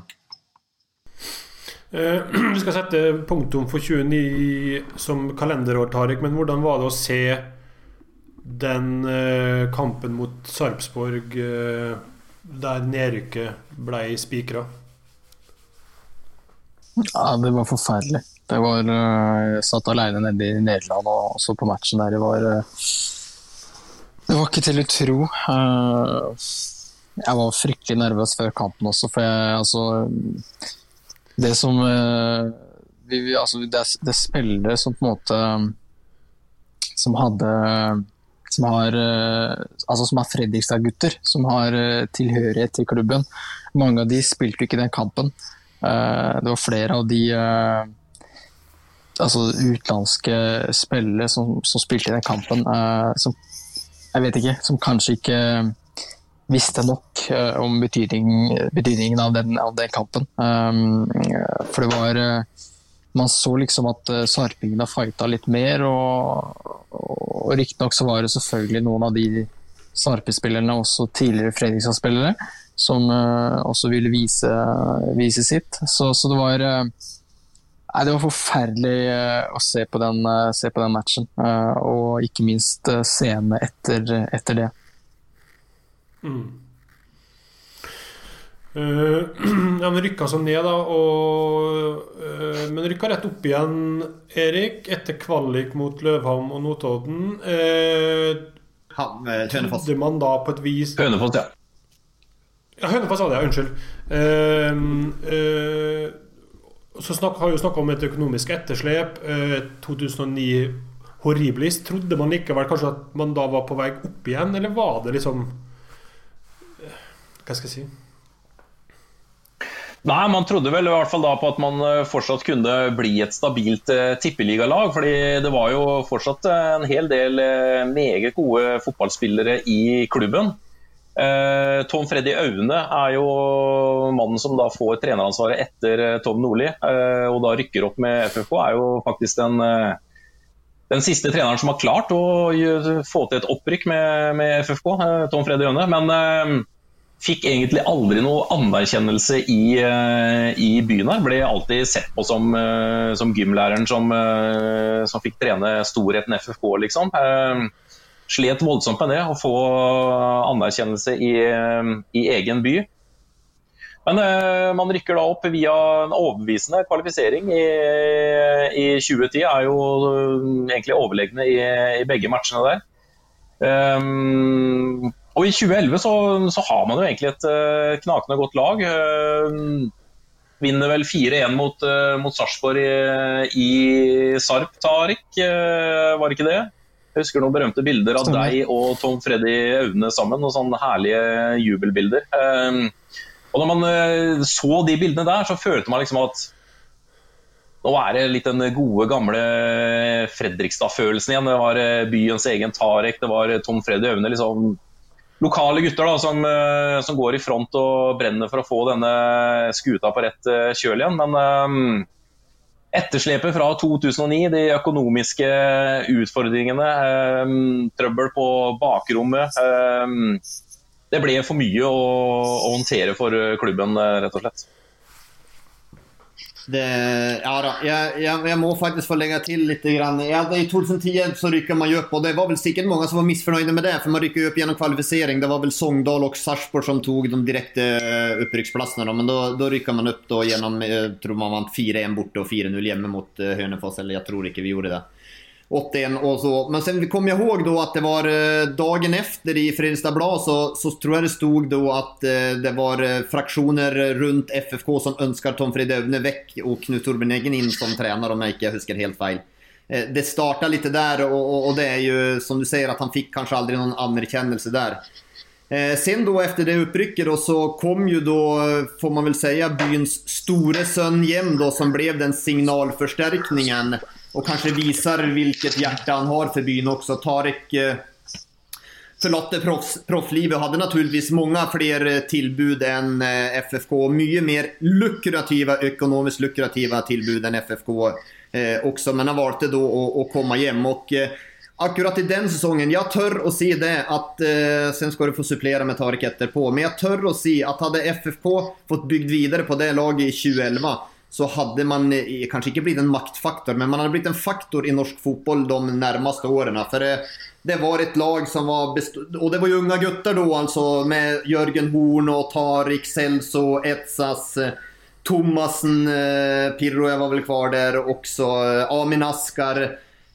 Speaker 7: vi skal sette punktum for 29 som kalenderår, Tarik, men hvordan var det å se den kampen mot Sarpsborg der nedrykket ble spikret?
Speaker 9: Ja, det var forferdelig. Det var, jeg satt alene nede i Nederland og så på matchen der. Det var ikke til å tro. Jeg var fryktelig nervøs før kampen også, for det som det spillere som på en måte som hadde som har Fredrikstad-gutter, som har tilhørighet til klubben. Mange av de spilte ikke den kampen. Det var flere av de utenlandske spillere som spilte i den kampen, som jeg vet ikke, som kanskje ikke visste nok om betydningen av den kampen. For det var man så liksom at sarpingene fighta litt mer, og riktig nok så var det selvfølgelig noen av de sarpespillerne, også tidligere Fredrikstad-spillere, som også ville vise sitt. Så det var forferdelig å se på den matchen, og ikke minst scenene etter det.
Speaker 7: Ja, men rykka så ned da, men rykka rett opp igjen, Erik, etter kvalik mot Løvhamn og Notodden.
Speaker 10: Hønefoss.
Speaker 7: Trodde man da på et vis
Speaker 8: Hønefoss, ja.
Speaker 7: Ja, Hønefoss hadde jeg, unnskyld. Så har jo snakket om et økonomisk etterslep. 2009 horriblist. Trodde man likevel kanskje at man da var på vei opp igjen, eller var det liksom, hva skal jeg si?
Speaker 8: Nei, man trodde vel i hvert fall da på at man fortsatt kunne bli et stabilt tippeligalag, fordi det var jo fortsatt en hel del meget gode fotballspillere i klubben. Tom Freddy Aune er jo mannen som da får treneransvaret etter Tom Nordli, og da rykker opp med FFK, er jo faktisk den siste treneren som har klart å få til et opprykk med FFK, Tom Freddy Aune, men fikk egentlig aldri noe anerkjennelse i byen her. Ble alltid sett på som gymlæreren som fikk trene storheten FFK, liksom. Slet voldsomt med det, å få anerkjennelse i egen by. Men man rykker da opp via en overbevisende kvalifisering i 2010, er jo egentlig overlegne i begge matchene der. Og i 2011 så har man jo egentlig et knakende godt lag. Vinner vel 4-1 mot Sarpsborg i Sarp, Tarik, var det ikke det? Jeg husker noen berømte bilder av deg og Tom Freddy Aune sammen, og sånne herlige jubelbilder. Og når man så de bildene der, så følte man liksom at nå er det litt den gode, gamle Fredrikstad-følelsen igjen. Det var byens egen Tarek, det var Tom Freddy Aune, liksom lokale gutter da, som går i front og brenner for å få denne skuta på rett kjøl igjen. Men etterslepet fra 2009, de økonomiske utfordringene, trøbbel på bakrommet, det ble for mye å håndtere for klubben, rett og slett.
Speaker 10: Ja då, jag må faktiskt få lägga till lite grann. I 2010 så rycker man ju upp, och det var väl säkert många som var missförnöjda med det, för man rycker ju upp genom kvalificering. Det var väl Sogndal och Sarpsborg som tog de direkta upprycksplatserna, men då rycker man upp då genom, tror man vann 4-1 borta och 4-0 hemma mot Hönefoss, eller jag tror inte vi gjorde det. 81 och så. Men sen kom jag ihåg då att det var dagen efter i Fredrikstad Blad så tror jag det stod då att det var fraktioner runt FFK som önskar Tom Freddy Aune väck och Knut Torbeneggen in som tränare, om jag inte huskar helt fel. Det startar lite där, och det är ju som du säger att han fick kanske aldrig någon anerkännelse där. Sen då efter det upprycket då, så kom ju då, får man väl säga, byns store son Jem då, som blev den signalförstärkningen och kanske visar vilket hjärta han har för byn också. Tarek förlåtte profflivet och hade naturligtvis många fler tillbud än FFK. Mycket mer ekonomiskt lukrativa tillbud än FFK också. Men han valde då att komma hem, och akkurat i den säsongen, jag tör att se det att sen ska du få supplera med Tarek etterpå, men jag tör att se att hade FFK fått byggt vidare på det laget i 2011, så hade man kanske inte blivit en maktfaktor, men man hade blivit en faktor i norsk fotboll de närmaste åren. För det var ett lag som var och det var ju unga guttar då, alltså med Jörgen Horn och Tarik, Celso, Etsas, Thomasen, Pirro, jag var väl kvar där också, Amin Askar,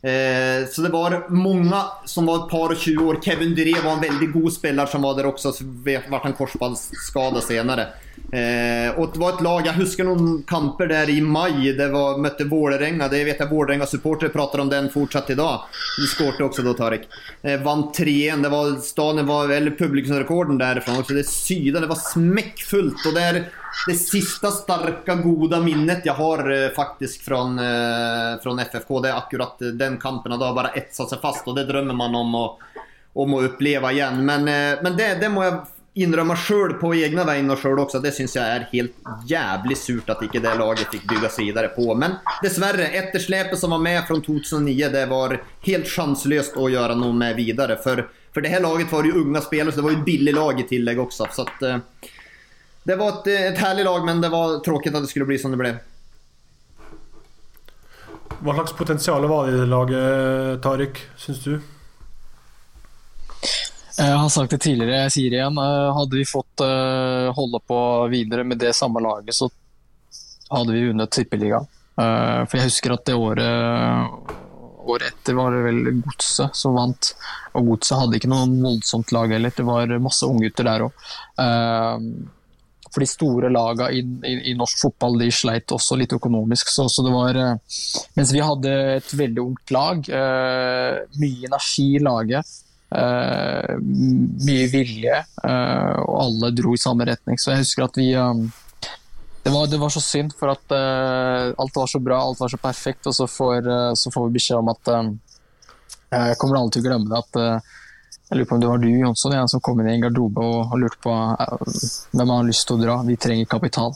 Speaker 10: Så det var många som var ett par och 20 år. Kevin Duré var en väldigt god spelare som var där också, så vart han korsbandsskada senare. Och det var ett lag, jag huskar någon kamper där i maj, det var mötte Vålerenga, det vet jag Vålerenga supporter pratar om den fortsatt idag. Du skårte också då Tarik. Vann 3-1, det var staden var väl publikrekorden därifrån också. Det syda, det var smäckfullt och det sista starka goda minnet jag har faktiskt från FFK, det är akkurat den kampen, och då har bara etsat sig fast och det drömmer man om att uppleva igen. Men det må jag inrömma själv på egna vägnar själv också. Det syns jag är helt jävligt surt att inte det laget fick byggas vidare på. Men dessvärre, eftersläpet som var med från 2009, det var helt chanslöst att göra något med vidare. För det här laget var ju unga spelare, så det var ju ett billigt lag i tillägg också. Så att det var ett härligt lag, men det var tråkigt att det skulle bli som det blev.
Speaker 7: Vad slags potential var det i det laget, Tarik, syns du?
Speaker 9: Jeg har sagt det tidligere, jeg sier det igjen. Hadde vi fått holde på videre med det samme laget, så hadde vi vunnet tippeliga. For jeg husker at det året etter var det vel Godset som vant, og Godset hadde ikke noen voldsomt lag heller. Det var masse unggutter der også. For de store laga i norsk fotball, de sleit også litt økonomisk, så det var, mens vi hadde et veldig ungt lag, mye energi i laget, mye vilje, og alle dro i samme retning, så jeg husker at vi det var så synd, for at alt var så bra, alt var så perfekt, og så får vi beskjed om at jeg kommer aldri til å glemme det, at jeg lurer på om det var du, Jonsson, som kom inn i en garderobe og lurte på hvem har lyst til å dra. Vi trenger kapital.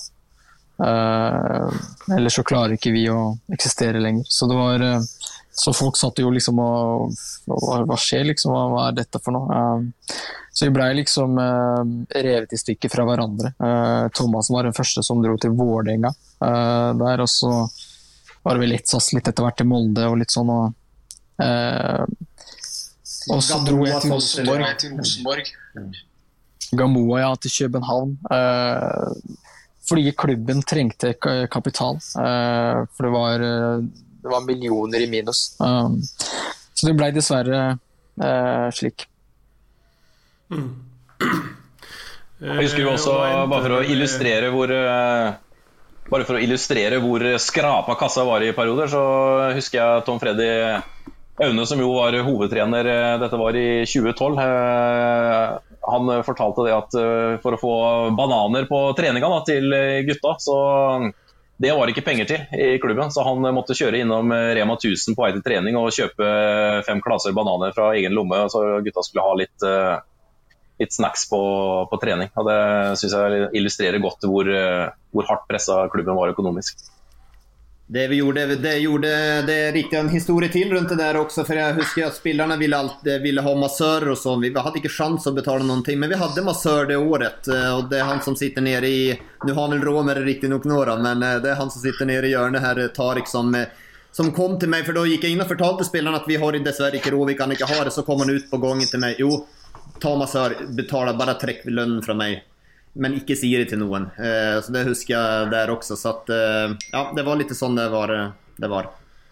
Speaker 9: Ellers så klarer ikke vi å eksistere lenger. Så det var så folk satt jo liksom og hva skjer liksom, hva er dette for noe? Så vi ble liksom revet i stykker fra hverandre. Thomas var den første som dro til Vålerenga der, og så var det vel litt etter hvert til Molde og litt sånn, og så dro jeg til Rosenborg. Gamboa, ja, til København. Fordi klubben trengte kapital. For det var millioner i minus. Så det ble dessverre slik.
Speaker 8: Jeg husker jo også, bare for å illustrere hvor skrapa kassa var i perioder, så husker jeg Tom Freddy Aune, som jo var hovedtrener, dette var i 2012, han fortalte det at for å få bananer på treninga til gutta, så det var ikke penger til i klubben, så han måtte kjøre innom Rema 1000 på vei til trening og kjøpe 5 klasser bananer fra egen lomme, så gutta skulle ha litt snacks på trening. Og det synes jeg illustrerer godt hvor hardt presset klubben var økonomisk.
Speaker 10: Det vi gjorde, det riktigt en historia till runt det där också, för jag huskar att spelarna ville ha massör och så. Vi hade inte chans att betala någonting, men vi hade massör det året, och det är han som sitter nere i, nu har väl Romer riktigt nog några, men det är han som sitter nere i hjörnet här, Tarik, som kom till mig, för då gick jag in och förtalade spelarna att vi har i dessvärre inte råd, vi kan inte ha det, så kom han ut på gången till mig, jo, ta massör, betala bara träck lön från mig. Men ikke sier det til noen. Så det husker jeg der også. Så at, ja, det var litt sånn det var.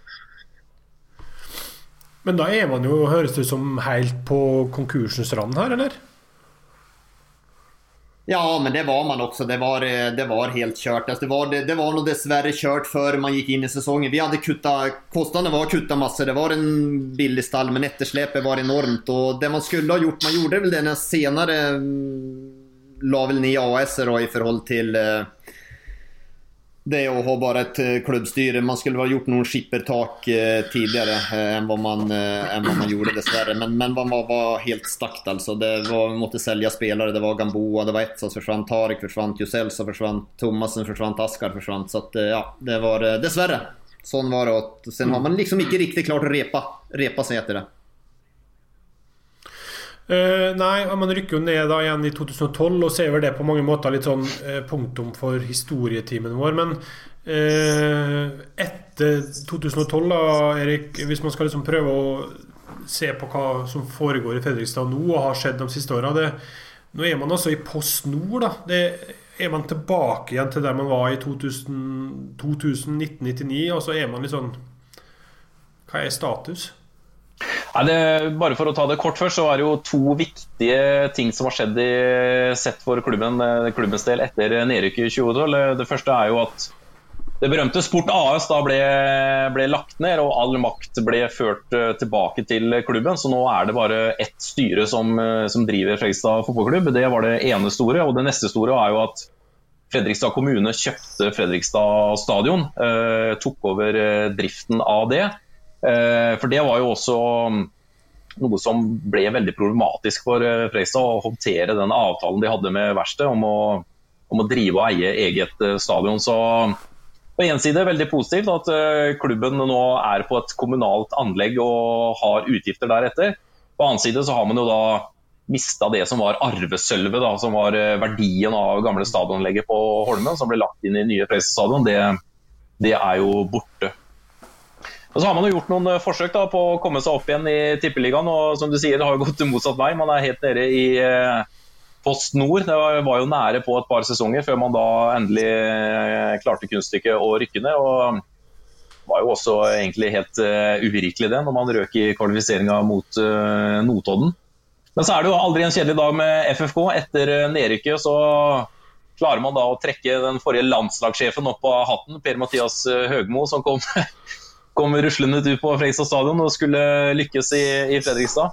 Speaker 7: Men da er man jo, høres det som helt på konkursens rand her, eller?
Speaker 10: Ja, men det var man också. Det var helt kört. Alltså det var nog dessvärre kört för man gick in i säsongen. Vi hade kostnaderna var kutta massor. Det var en billig stall, men eftersläpet var enormt. Och det man skulle ha gjort, man gjorde väl det när senare la väl ni AS då i förhåll till det att ha bara ett klubbstyre. Man skulle ha gjort någon skippertak tidigare än vad man gjorde dessvärre. Men man var helt stakt alltså. Man måste sälja spelare. Det var Gamboa, det var Etsas försvann, Tarik försvann, Jusselsa försvann, Thomasen försvann, Askar försvann. Så att ja, det var dessvärre. Sån var det. Och sen har man liksom inte riktigt klart att repa sig efter det.
Speaker 7: Nei, man rykker jo ned da igjen i 2012 og ser vel det på mange måter litt sånn punktum for historietimen vår, men etter 2012 da, Erik, hvis man skal liksom prøve å se på hva som foregår i Fredrikstad nå og har skjedd de siste årene, nå er man altså i post nord da, er man tilbake igjen til der man var i 2019-99, og så er man litt sånn Hva status?
Speaker 8: Bare for å ta det kort først, så var det jo 2 viktige ting som har skjedd sett for klubbens del etter nedrykket i 2012. Det første jo at det berømte Sport AS da ble lagt ned, og all makt ble ført tilbake til klubben. Så nå det bare ett styre som driver Fredrikstad fotballklubb. Det var det ene store, og det neste store jo at Fredrikstad kommune kjøpte Fredrikstad stadion, tok over driften av det. For det var jo også noe som ble veldig problematisk for Fredrikstad å håndtere den avtalen de hadde med verksted om å drive og eie eget stadion. Så på en side veldig positivt at klubben nå på et kommunalt anlegg og har utgifter deretter. På annen side så har man jo da mistet det som var arvesølvet da, som var verdien av gamle stadionlegget på Holmen, som ble lagt inn i nye Fredrikstad stadion. Det jo borte. Og så har man jo gjort noen forsøk da, på å komme seg opp igjen i Tippeligaen, og som du sier, det har jo gått motsatt vei. Man helt nede i Post Nord. Det var jo nære på et par sesonger før man da endelig klarte kunststykket å rykke ned, og var jo også egentlig helt uvirkelig det, når man røk i kvalifiseringen mot Notodden. Men så det jo aldri en kjedelig dag med FFK. Etter nedrykket så klarer man da å trekke den forrige landslagssjefen opp av hatten, Per-Mathias Høgmo, som kom ruslende ut på Fredrikstad stadion og skulle lykkes i Fredrikstad.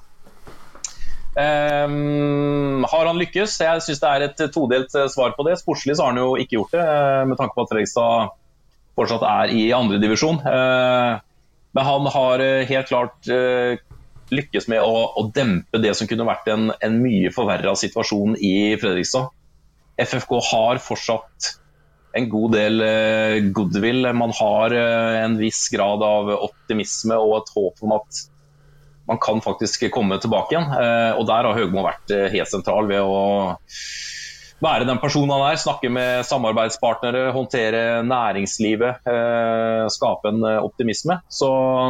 Speaker 8: Har han lykkes? Jeg synes det et todelt svar på det. Sportslig så har han jo ikke gjort det, med tanke på at Fredrikstad fortsatt i andre divisjon. Men han har helt klart lykkes med å dempe det som kunne vært en mye forverret situasjon i Fredrikstad. FFK har fortsatt en god del goodwill. Man har en viss grad av optimisme og et håp om at man kan faktisk komme tilbake igjen. Og der har Høgmo vært helt sentral ved å være den personen han snakke med samarbeidspartnere, håndtere næringslivet, skape en optimisme. Så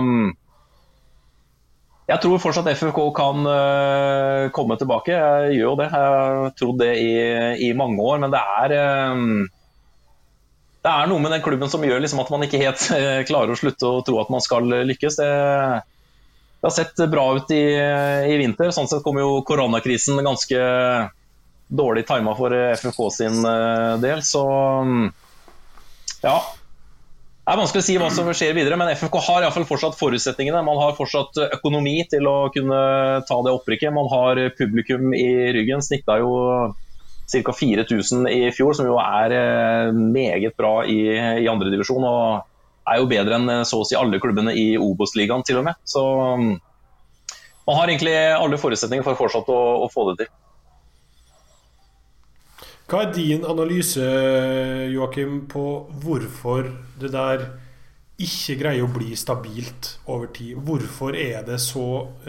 Speaker 8: jeg tror fortsatt FFK kan komme tilbake. Jeg gjør jo det. Jeg har trodd det i mange år, men det noe med den klubben som gjør liksom at man ikke helt klarer å slutte å tro at man skal lykkes. Det har sett bra ut i vinter. Sånn sett kom jo koronakrisen ganske dårlig timet for FFK sin del. Så ja, det vanskelig å si hva som skjer videre, men FFK har i hvert fall fortsatt forutsetningene. Man har fortsatt økonomi til å kunne ta det opprykket. Man har publikum i ryggen, snittet jo ca. 4000 i fjor, som jo meget bra i andre divisjon, og jo bedre enn så å si alle klubbene i Obos-ligaen til og med. Så man har egentlig alle forutsetninger for fortsatt å få det til.
Speaker 7: Hva din analyse, Joakim, på hvorfor det der ikke greier å bli stabilt over tid? Hvorfor det så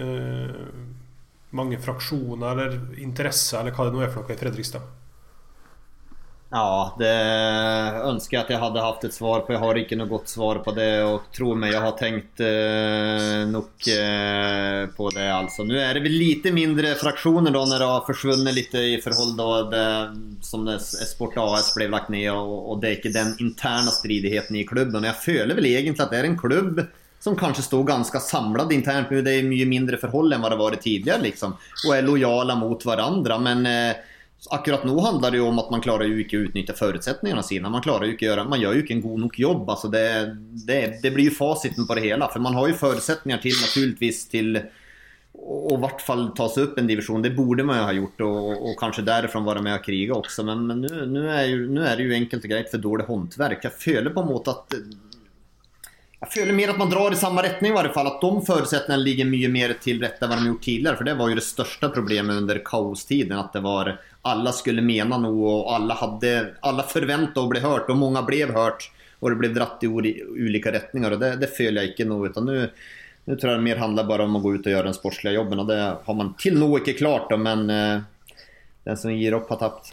Speaker 7: mange fraksjoner eller interesser, eller hva det nå for noe i Fredrikstad?
Speaker 10: Ja, det ønsker jeg at jeg hadde haft et svar på. Jeg har ikke noe godt svar på det, og tro meg, jeg har tenkt nok på det. Altså. Nå det vel lite mindre fraksjoner då, när det har försvunnit lite i forhold då det, som det Sport AS ble lagt ned, og det ikke den interna stridigheten i klubben. Og jeg føler vel egentlig at det en klubb som kanskje står ganska samlad internt nu. Det mye mindre forhold enn hva det var tidligere liksom, og lojala mot hverandre, men akkurat nå handler det jo om at man klarer jo ikke å utnytte forutsetningene sine. Man klarer jo ikke gjøre, man gjør jo ikke en god nok jobb. Altså det blir jo fasiten på det hele, for man har jo forutsetninger til naturligvis til å I hvert fall ta seg opp en divisjon. Det borde man jo ha gjort, og kanskje derifrån være med og krige også, men nu det jo enkelt og greit for dårlig håndverk. Jeg føler på en måte at jag føler mer at man drar I samme retning I hvert fall, at de forutsetningene ligger mye mer til rette enn hva de gjort tidligere, for det var jo det største problemet under kaostiden, at det var alla skulle mena noe, og alla forventet å bli hørt, og mange ble hørt, og det ble dratt I ulike retninger, og det føler jeg ikke noe, utan nu tror jeg det mer handler bare om å gå ut og gjøre den sportslige jobben, og det har man til nå ikke klart, men den som gir opp har tapt.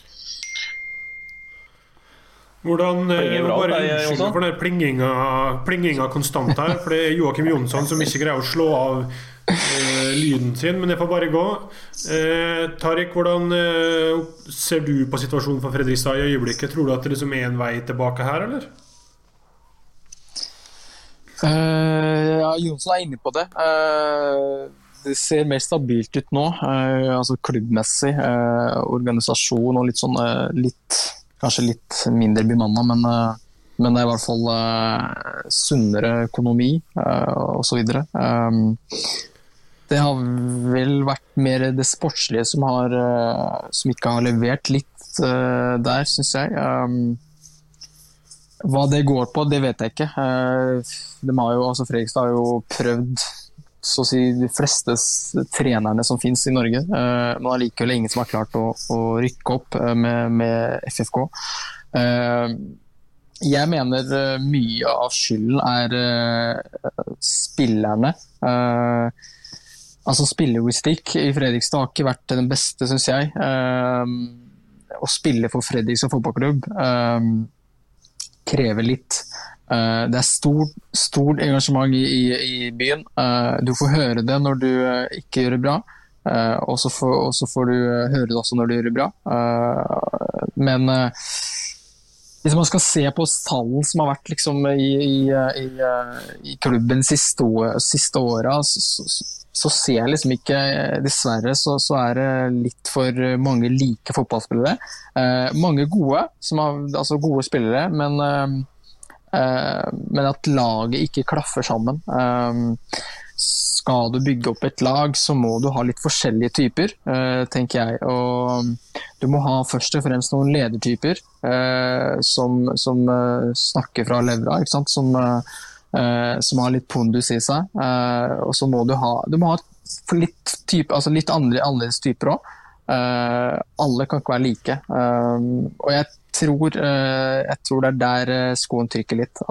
Speaker 7: Hvordan bare unnskyld for den plinginga konstant her, for det Joakim Jonsson som ikke greier å slå av lyden sin, men det får bare gå. Tarik, hvordan ser du på situasjonen for Fredrikstad I øyeblikket? Tror du at det liksom en vei tilbake her, eller?
Speaker 9: Ja, Jonsson inne på det. Det ser mer stabilt ut nå, altså klubbmessig, organisasjon og litt sånn, kanskje litt mindre bemannet, men det er i hvert fall sunnere økonomi og så videre. Det har vel vært mer det sportslige som ikke har levert litt der, synes jeg. Hva det går på, det vet jeg ikke. Fredrikstad har jo prøvd så å si de fleste trenerne som finnes i Norge, men allikevel ingen som har klart å rykke opp med FFK. Jeg mener mye av skylden spillerne. Altså spillelogistikk i Fredrikstad har ikke vært den beste, synes jeg. Å spille for Fredrikstad fotballklubb krever litt. Det er stort engasjement i byen. Du får høre det når du ikke gjør det bra, og så får du høre det også når du gjør det bra. Men hvis man skal se på tallene som har vært liksom i klubben siste året, så ser jeg liksom ikke, dessverre så det litt for mange like fotballspillere. Mange gode, altså gode spillere, men at laget ikke klaffer sammen. Skal du bygge opp et lag, så må du ha litt forskjellige typer, tenker jeg. Og du må ha først og fremst noen ledertyper som snakker fra levra, ikke sant? Som har litt pondus i seg. Og så må du ha litt type, altså litt annerledes typer også. Alle kan ikke være like. Og jeg tror det er der skoen trykker litt,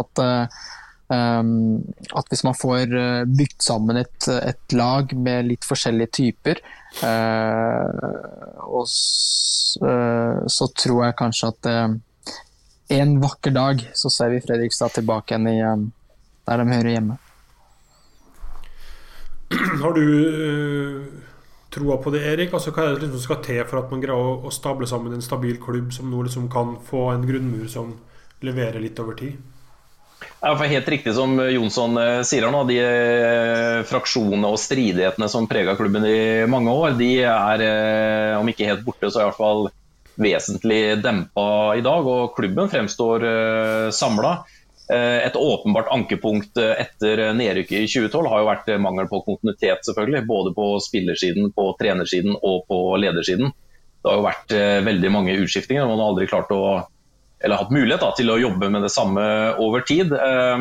Speaker 9: at hvis man får bygd sammen et lag med litt forskjellige typer, så tror jeg kanskje at en vakker dag så ser vi Fredrikstad tilbake igjen der de hører hjemme.
Speaker 7: Har du troa på det, Erik? Altså, hva er det som skal til for at man greier å stable sammen en stabil klubb som nå liksom kan få en grunnmur som leverer litt over tid?
Speaker 8: Ja, for helt riktig som Jonsson sier her nå, de fraksjonene og stridighetene som preget klubben i mange år, de om ikke helt borte, så i hvert fall vesentlig dempet i dag, og klubben fremstår samlet. Et åpenbart ankepunkt etter nedrykket i 2012 har jo vært mangel på kontinuitet, selvfølgelig, både på spillersiden, på trenersiden og på ledersiden. Det har jo vært veldig mange utskiftinger, og man har aldri klart hatt mulighet til å jobbe med det samme over tid.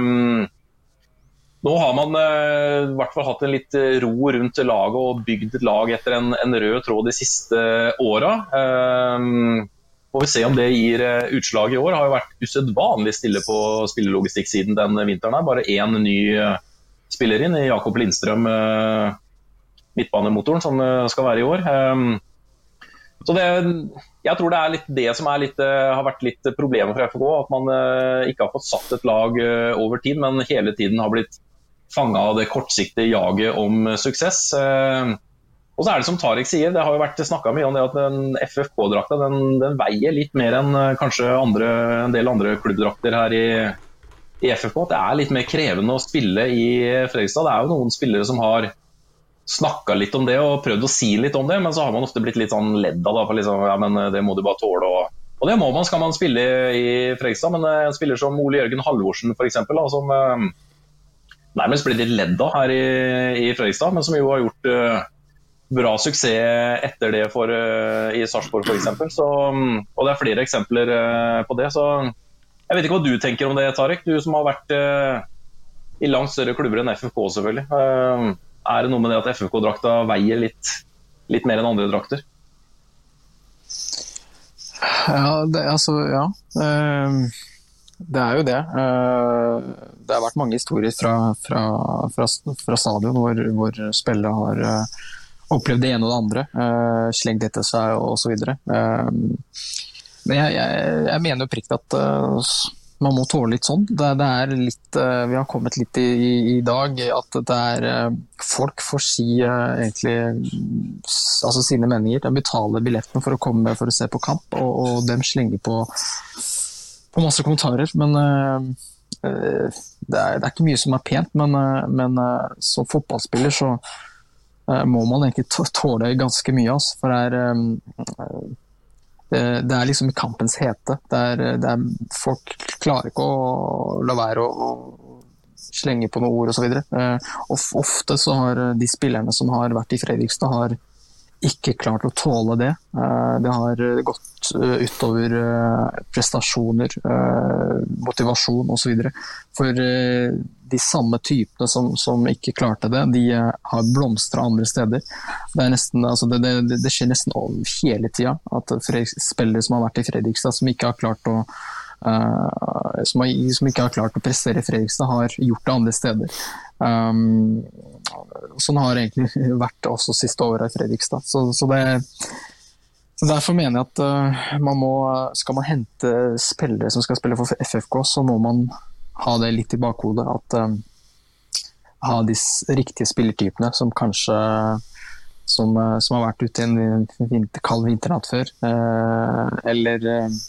Speaker 8: Nå har man i hvert fall hatt en litt ro rundt laget og bygd et lag etter en rød tråd de siste årene. Får vi se om det gir utslag i år. Det har jo vært usedvanlig stille på spillelogistikksiden den vinteren her. Bare en ny spiller inn i Jakob Lindstrøm, midtbanemotoren, som skal være i år. Så jeg tror det er litt det som har vært litt problemet for FK, at man ikke har fått satt et lag over tid, men hele tiden har blitt fanget av det kortsiktige jaget om suksess. Og så det som Tarek sier, det har jo vært snakket mye om det at den FFK-drakta, den veier litt mer enn kanskje en del andre klubbdrakter her i FFK. At det er litt mer krevende å spille i Fredrikstad. Det er jo noen spillere som har snakket litt om det og prøvd å si litt om det, men så har man ofte blitt litt sånn ledd av, for liksom, ja, men det må du bare tåle. Og det må man, skal man spille i Fredrikstad, men en spiller som Ole Jørgen Halvorsen for eksempel, som nærmest blir litt ledd av her i Fredrikstad, men som jo har gjort bra suksess etter det i Sarpsborg for eksempel. Og det er flere eksempler på det, så jeg vet ikke hva du tenker om det, Tarek, du som har vært i langt større klubber enn FFK selvfølgelig. Er det noe med det at FFK-drakta veier litt mer enn andre drakter?
Speaker 9: Ja, det er jo det. Det har vært mange historier fra stadion hvor spillere har opplevd det ene og det andre, slengt etter seg og så videre. Men jeg mener jo prikt at man må tåle litt sånn. Det er litt, vi har kommet litt i dag, at det er folk får si egentlig altså sine meninger. De betaler billetten for å komme for å se på kamp, og de slenger på masse kommentarer. Men det er ikke mye som pent, men som fotballspiller så må man egentlig tåle ganske mye, altså, for det liksom i kampens hete. Folk klarer ikke å la være å slenge på noen ord og så videre. Og ofte så har de spillerne som har vært i Fredrikstad har ikke klart å tåle det. Det har gått utover prestasjoner, motivasjon og så videre. For de samme typene som ikke klarte det, de har blomstret andre steder. Det nesten, altså det skjer nesten hele tiden at spillere som har vært i Fredrikstad som ikke har klart å som ikke har klart å prestere i Fredrikstad har gjort det andre steder. Sånn har det egentlig vært også siste året i Fredrikstad. Så derfor mener jeg at skal man hente spillere som skal spille for FFK, så må man ha det litt i bakhodet, at ha de riktige spillertypene som kanskje som har vært ute i en kald vinternatt før, eller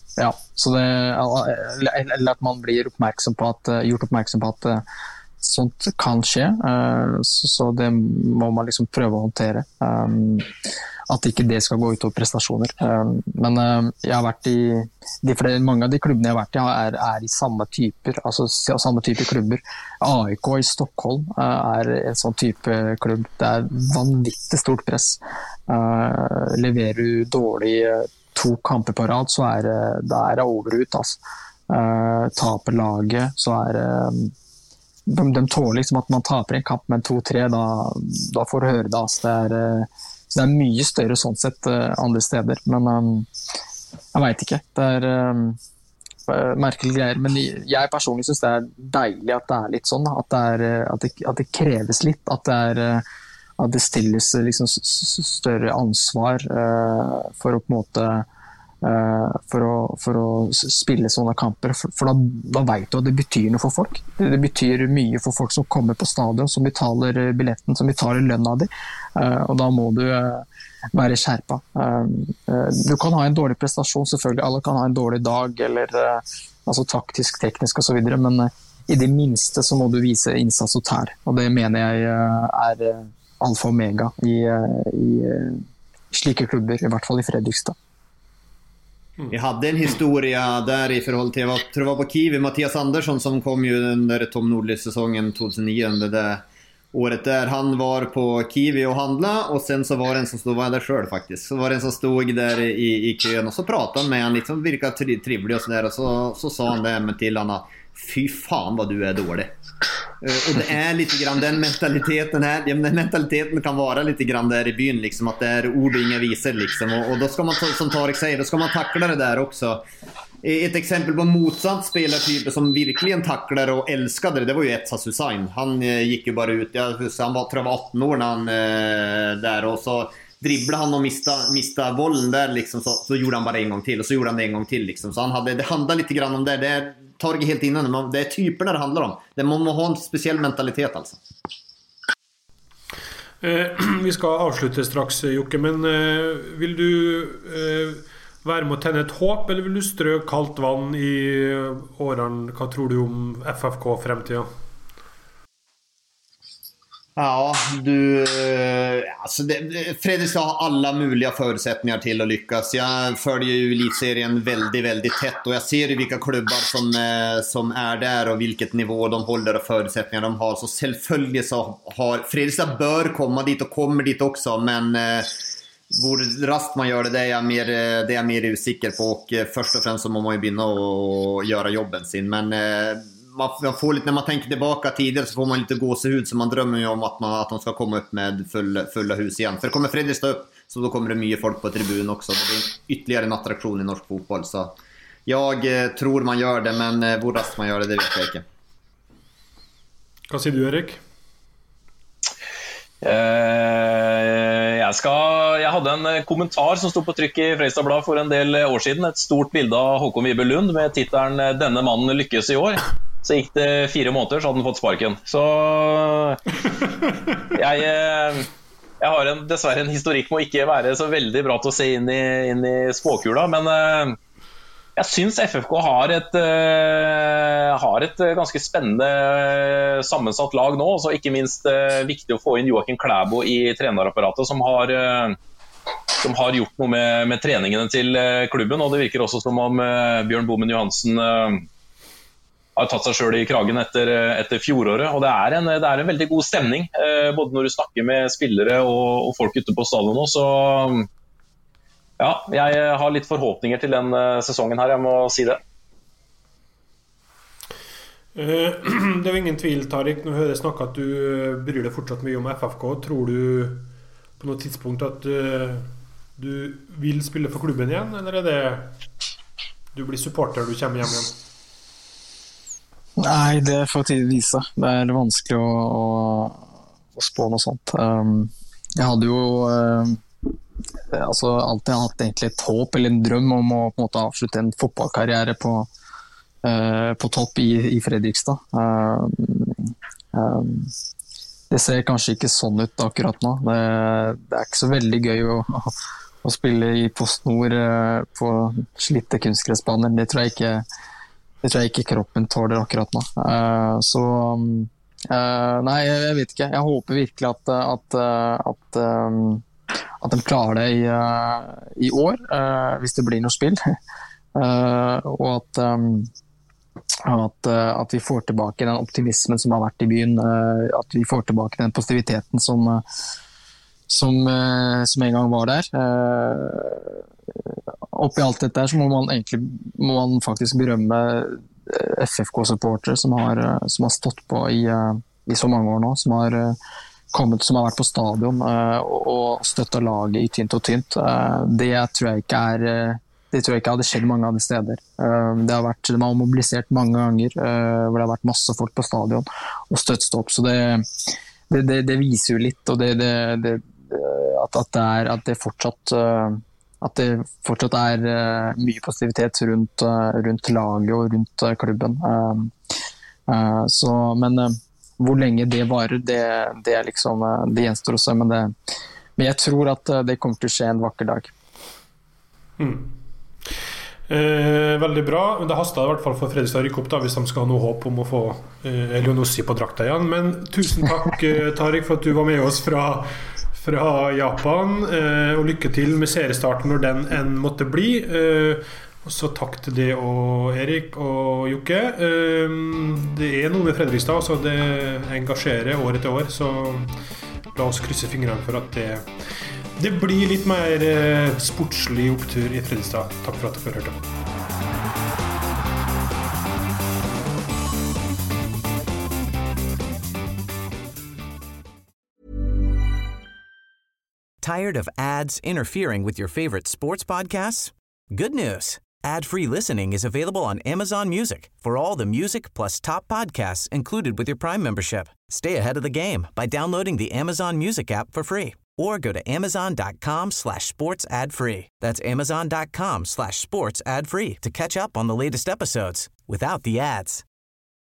Speaker 9: at man blir gjort oppmerksom på at sånt kan skje, så det må man liksom prøve å håndtere, at ikke det skal gå ut over prestasjoner. Men jeg har vært i mange av de klubbene jeg har vært i er i samme type klubber. AIK i Stockholm en sånn type klubb. Det vanvittig stort press. Leverer du dårlig 2 kamper på rad, så det over ut. Taper laget, så de tåler liksom at man taper en kamp med 2-3, da får du høre det. Det mye større sånn sett andre steder, men jeg vet ikke. Det merkelige greier, men jeg personlig synes det deilig at det litt sånn, at det kreves litt, at det stilles liksom større ansvar for å på en måte for å spille sånne kamper, for da vet du at det betyr noe for folk. Det betyr mye for folk som kommer på stadion, som betaler billetten, som betaler lønna di, og da må du være skjerpa. Du kan ha en dårlig prestasjon, selvfølgelig, alle kan ha en dårlig dag, eller altså taktisk, teknisk og så videre, men i det minste så må du vise innsats og tær, og det mener jeg alfa og omega i slike klubber, i hvert fall i Fredrikstad.
Speaker 10: Vi hade en historia där i förhåll till, jag tror det var på Kiwi, Mattias Andersson som kom ju under Tom Nordli-säsongen 2009, under det året där han var på Kiwi och handla, och sen så var det en som stod, var där själv faktiskt, så var det en som stod där i kön, och så pratade han med han liksom, virkade trivlig och sådär, och så sa han det med till han, fy fan vad du är dålig. Och det är lite grann den mentaliteten här. Den mentaliteten kan vara lite grann där i byn liksom, att det är ord och inga visor liksom, och då ska man, som Tarek säger, då ska man tackla det där också. Ett exempel på motsatt spelartyper som verkligen tacklade och älskade det var ju Etsas Hussein. Han gick ju bara ut, han var, tror jag var 18 år när han där, och så dribblade han och mista bollen där liksom, så gjorde han bara en gång till, och så gjorde han det en gång till liksom. Så det handlar lite grann om det Target helt innan, det är typerna det handlar om. Det må ha en speciell mentalitet alltså.
Speaker 7: Vi ska avsluta strax, Jokke, men vill du være med å tenne et håp, eller vil du strø kaldt vann i årene? Hva tror du om FFK-fremtiden?
Speaker 10: Ja, alltså Fredrikstad har alla möjliga förutsättningar till att lyckas. Jag följer ju elitserien väldigt, väldigt tätt, och jag ser ju vilka klubbar som är där och vilket nivå de håller och förutsättningar de har. Så självföljd så har Fredrikstad bör komma dit och kommer dit också, men hvor raskt man gör det är jag mer usikker på, och först och främst så må man ju börja och göra jobben sin, men man får lite, när man tänker tillbaka tidigare så får man lite gåsehud, så man drömmer ju om att de ska komma upp med fulla hus igen. För kommer Fredrikstad upp, så då kommer det mycket folk på tribun också. Det blir ytterligare en attraktion i norsk fotboll, så jag tror man gör det, men hvor raskt man gör det vet jag inte.
Speaker 7: Vad säger du, Erik?
Speaker 8: Jeg hadde en kommentar som stod på trykk i Fredrikstad Blad for en del år siden, et stort bilde av Håkon Vibe Lund med titelen 'Denne mannen lykkes i år'. Så gikk det 4 måneder, så hadde han fått sparken. Så jeg har dessverre en historikk med å ikke være så veldig bra til å se inn i spåkula, men Jeg synes FFK har et ganske spennende sammensatt lag nå, så ikke minst viktig å få inn Joakim Klæbo i trenerapparatet som har gjort noe med treningene til klubben, og det virker også som om Bjørn Bomen Johansen har tatt seg selv i kragen etter fjoråret, og det er en veldig god stemning, både når du snakker med spillere og folk ute på stadion nå, så ja, jeg har litt forhåpninger til den sesongen her, jeg må si det.
Speaker 7: Det er jo ingen tvil, Tariq, nå hører jeg snakke at du bryr deg fortsatt mye om FFK. Tror du på noe tidspunkt at du vil spille for klubben igjen, eller er det du blir supporter når du kommer hjem igjen?
Speaker 9: Nei, det får tiden vise. Det er vanskelig å spå noe sånt. Jeg hadde jo alltid hatt egentlig et håp eller en drøm om å på en måte avslutte en fotballkarriere på topp i Fredrikstad. Det ser kanskje ikke sånn ut akkurat nå. Det er ikke så veldig gøy å spille i PostNord på slitte kunstgressbaner. Det tror jeg ikke kroppen tåler akkurat nå. Nei, jeg vet ikke. Jeg håper virkelig at de klarer det i år, hvis det blir noe spill. Og at vi får tilbake den optimismen som har vært i byen, at vi får tilbake den positiviteten som en gang var der. Oppi alt dette så må man faktisk berømme FFK-supportere som har stått på i så mange år nå, som har vært på stadion og støttet laget i tynt og tynt. Det tror jeg ikke hadde skjedd mange andre steder. De har mobilisert mange ganger, hvor det har vært masse folk på stadion og støttet opp, så det viser jo litt, og at det fortsatt er mye positivitet rundt laget og rundt klubben. Men hvor lenge det varer, det gjenstår å se, men jeg tror at det kommer til å skje en vakker dag.
Speaker 7: Veldig bra. Det hastet i hvert fall for Fredrikstad å rykke opp da, hvis de skal ha noe håp om å få Elionossi på drakta igjen. Men tusen takk, Tariq, for at du var med oss fra Japan, og lykke til med seriestarten når den enn måtte bli. Og så takk til det og Erik og Jokke. Det er noe med Fredrikstad, så det engasjerer år etter år, så la oss krysse fingrene for at det blir litt mer sportslig opptur i Fredrikstad. Takk for at dere hørte.
Speaker 1: Tired of ads interfering with your favorite sports podcasts? Good news. Ad-free listening is available on Amazon Music for all the music plus top podcasts included with your Prime membership. Stay ahead of the game by downloading the Amazon Music app for free or go to amazon.com/sports ad free. That's amazon.com/sports ad free to catch up on the latest episodes without the ads.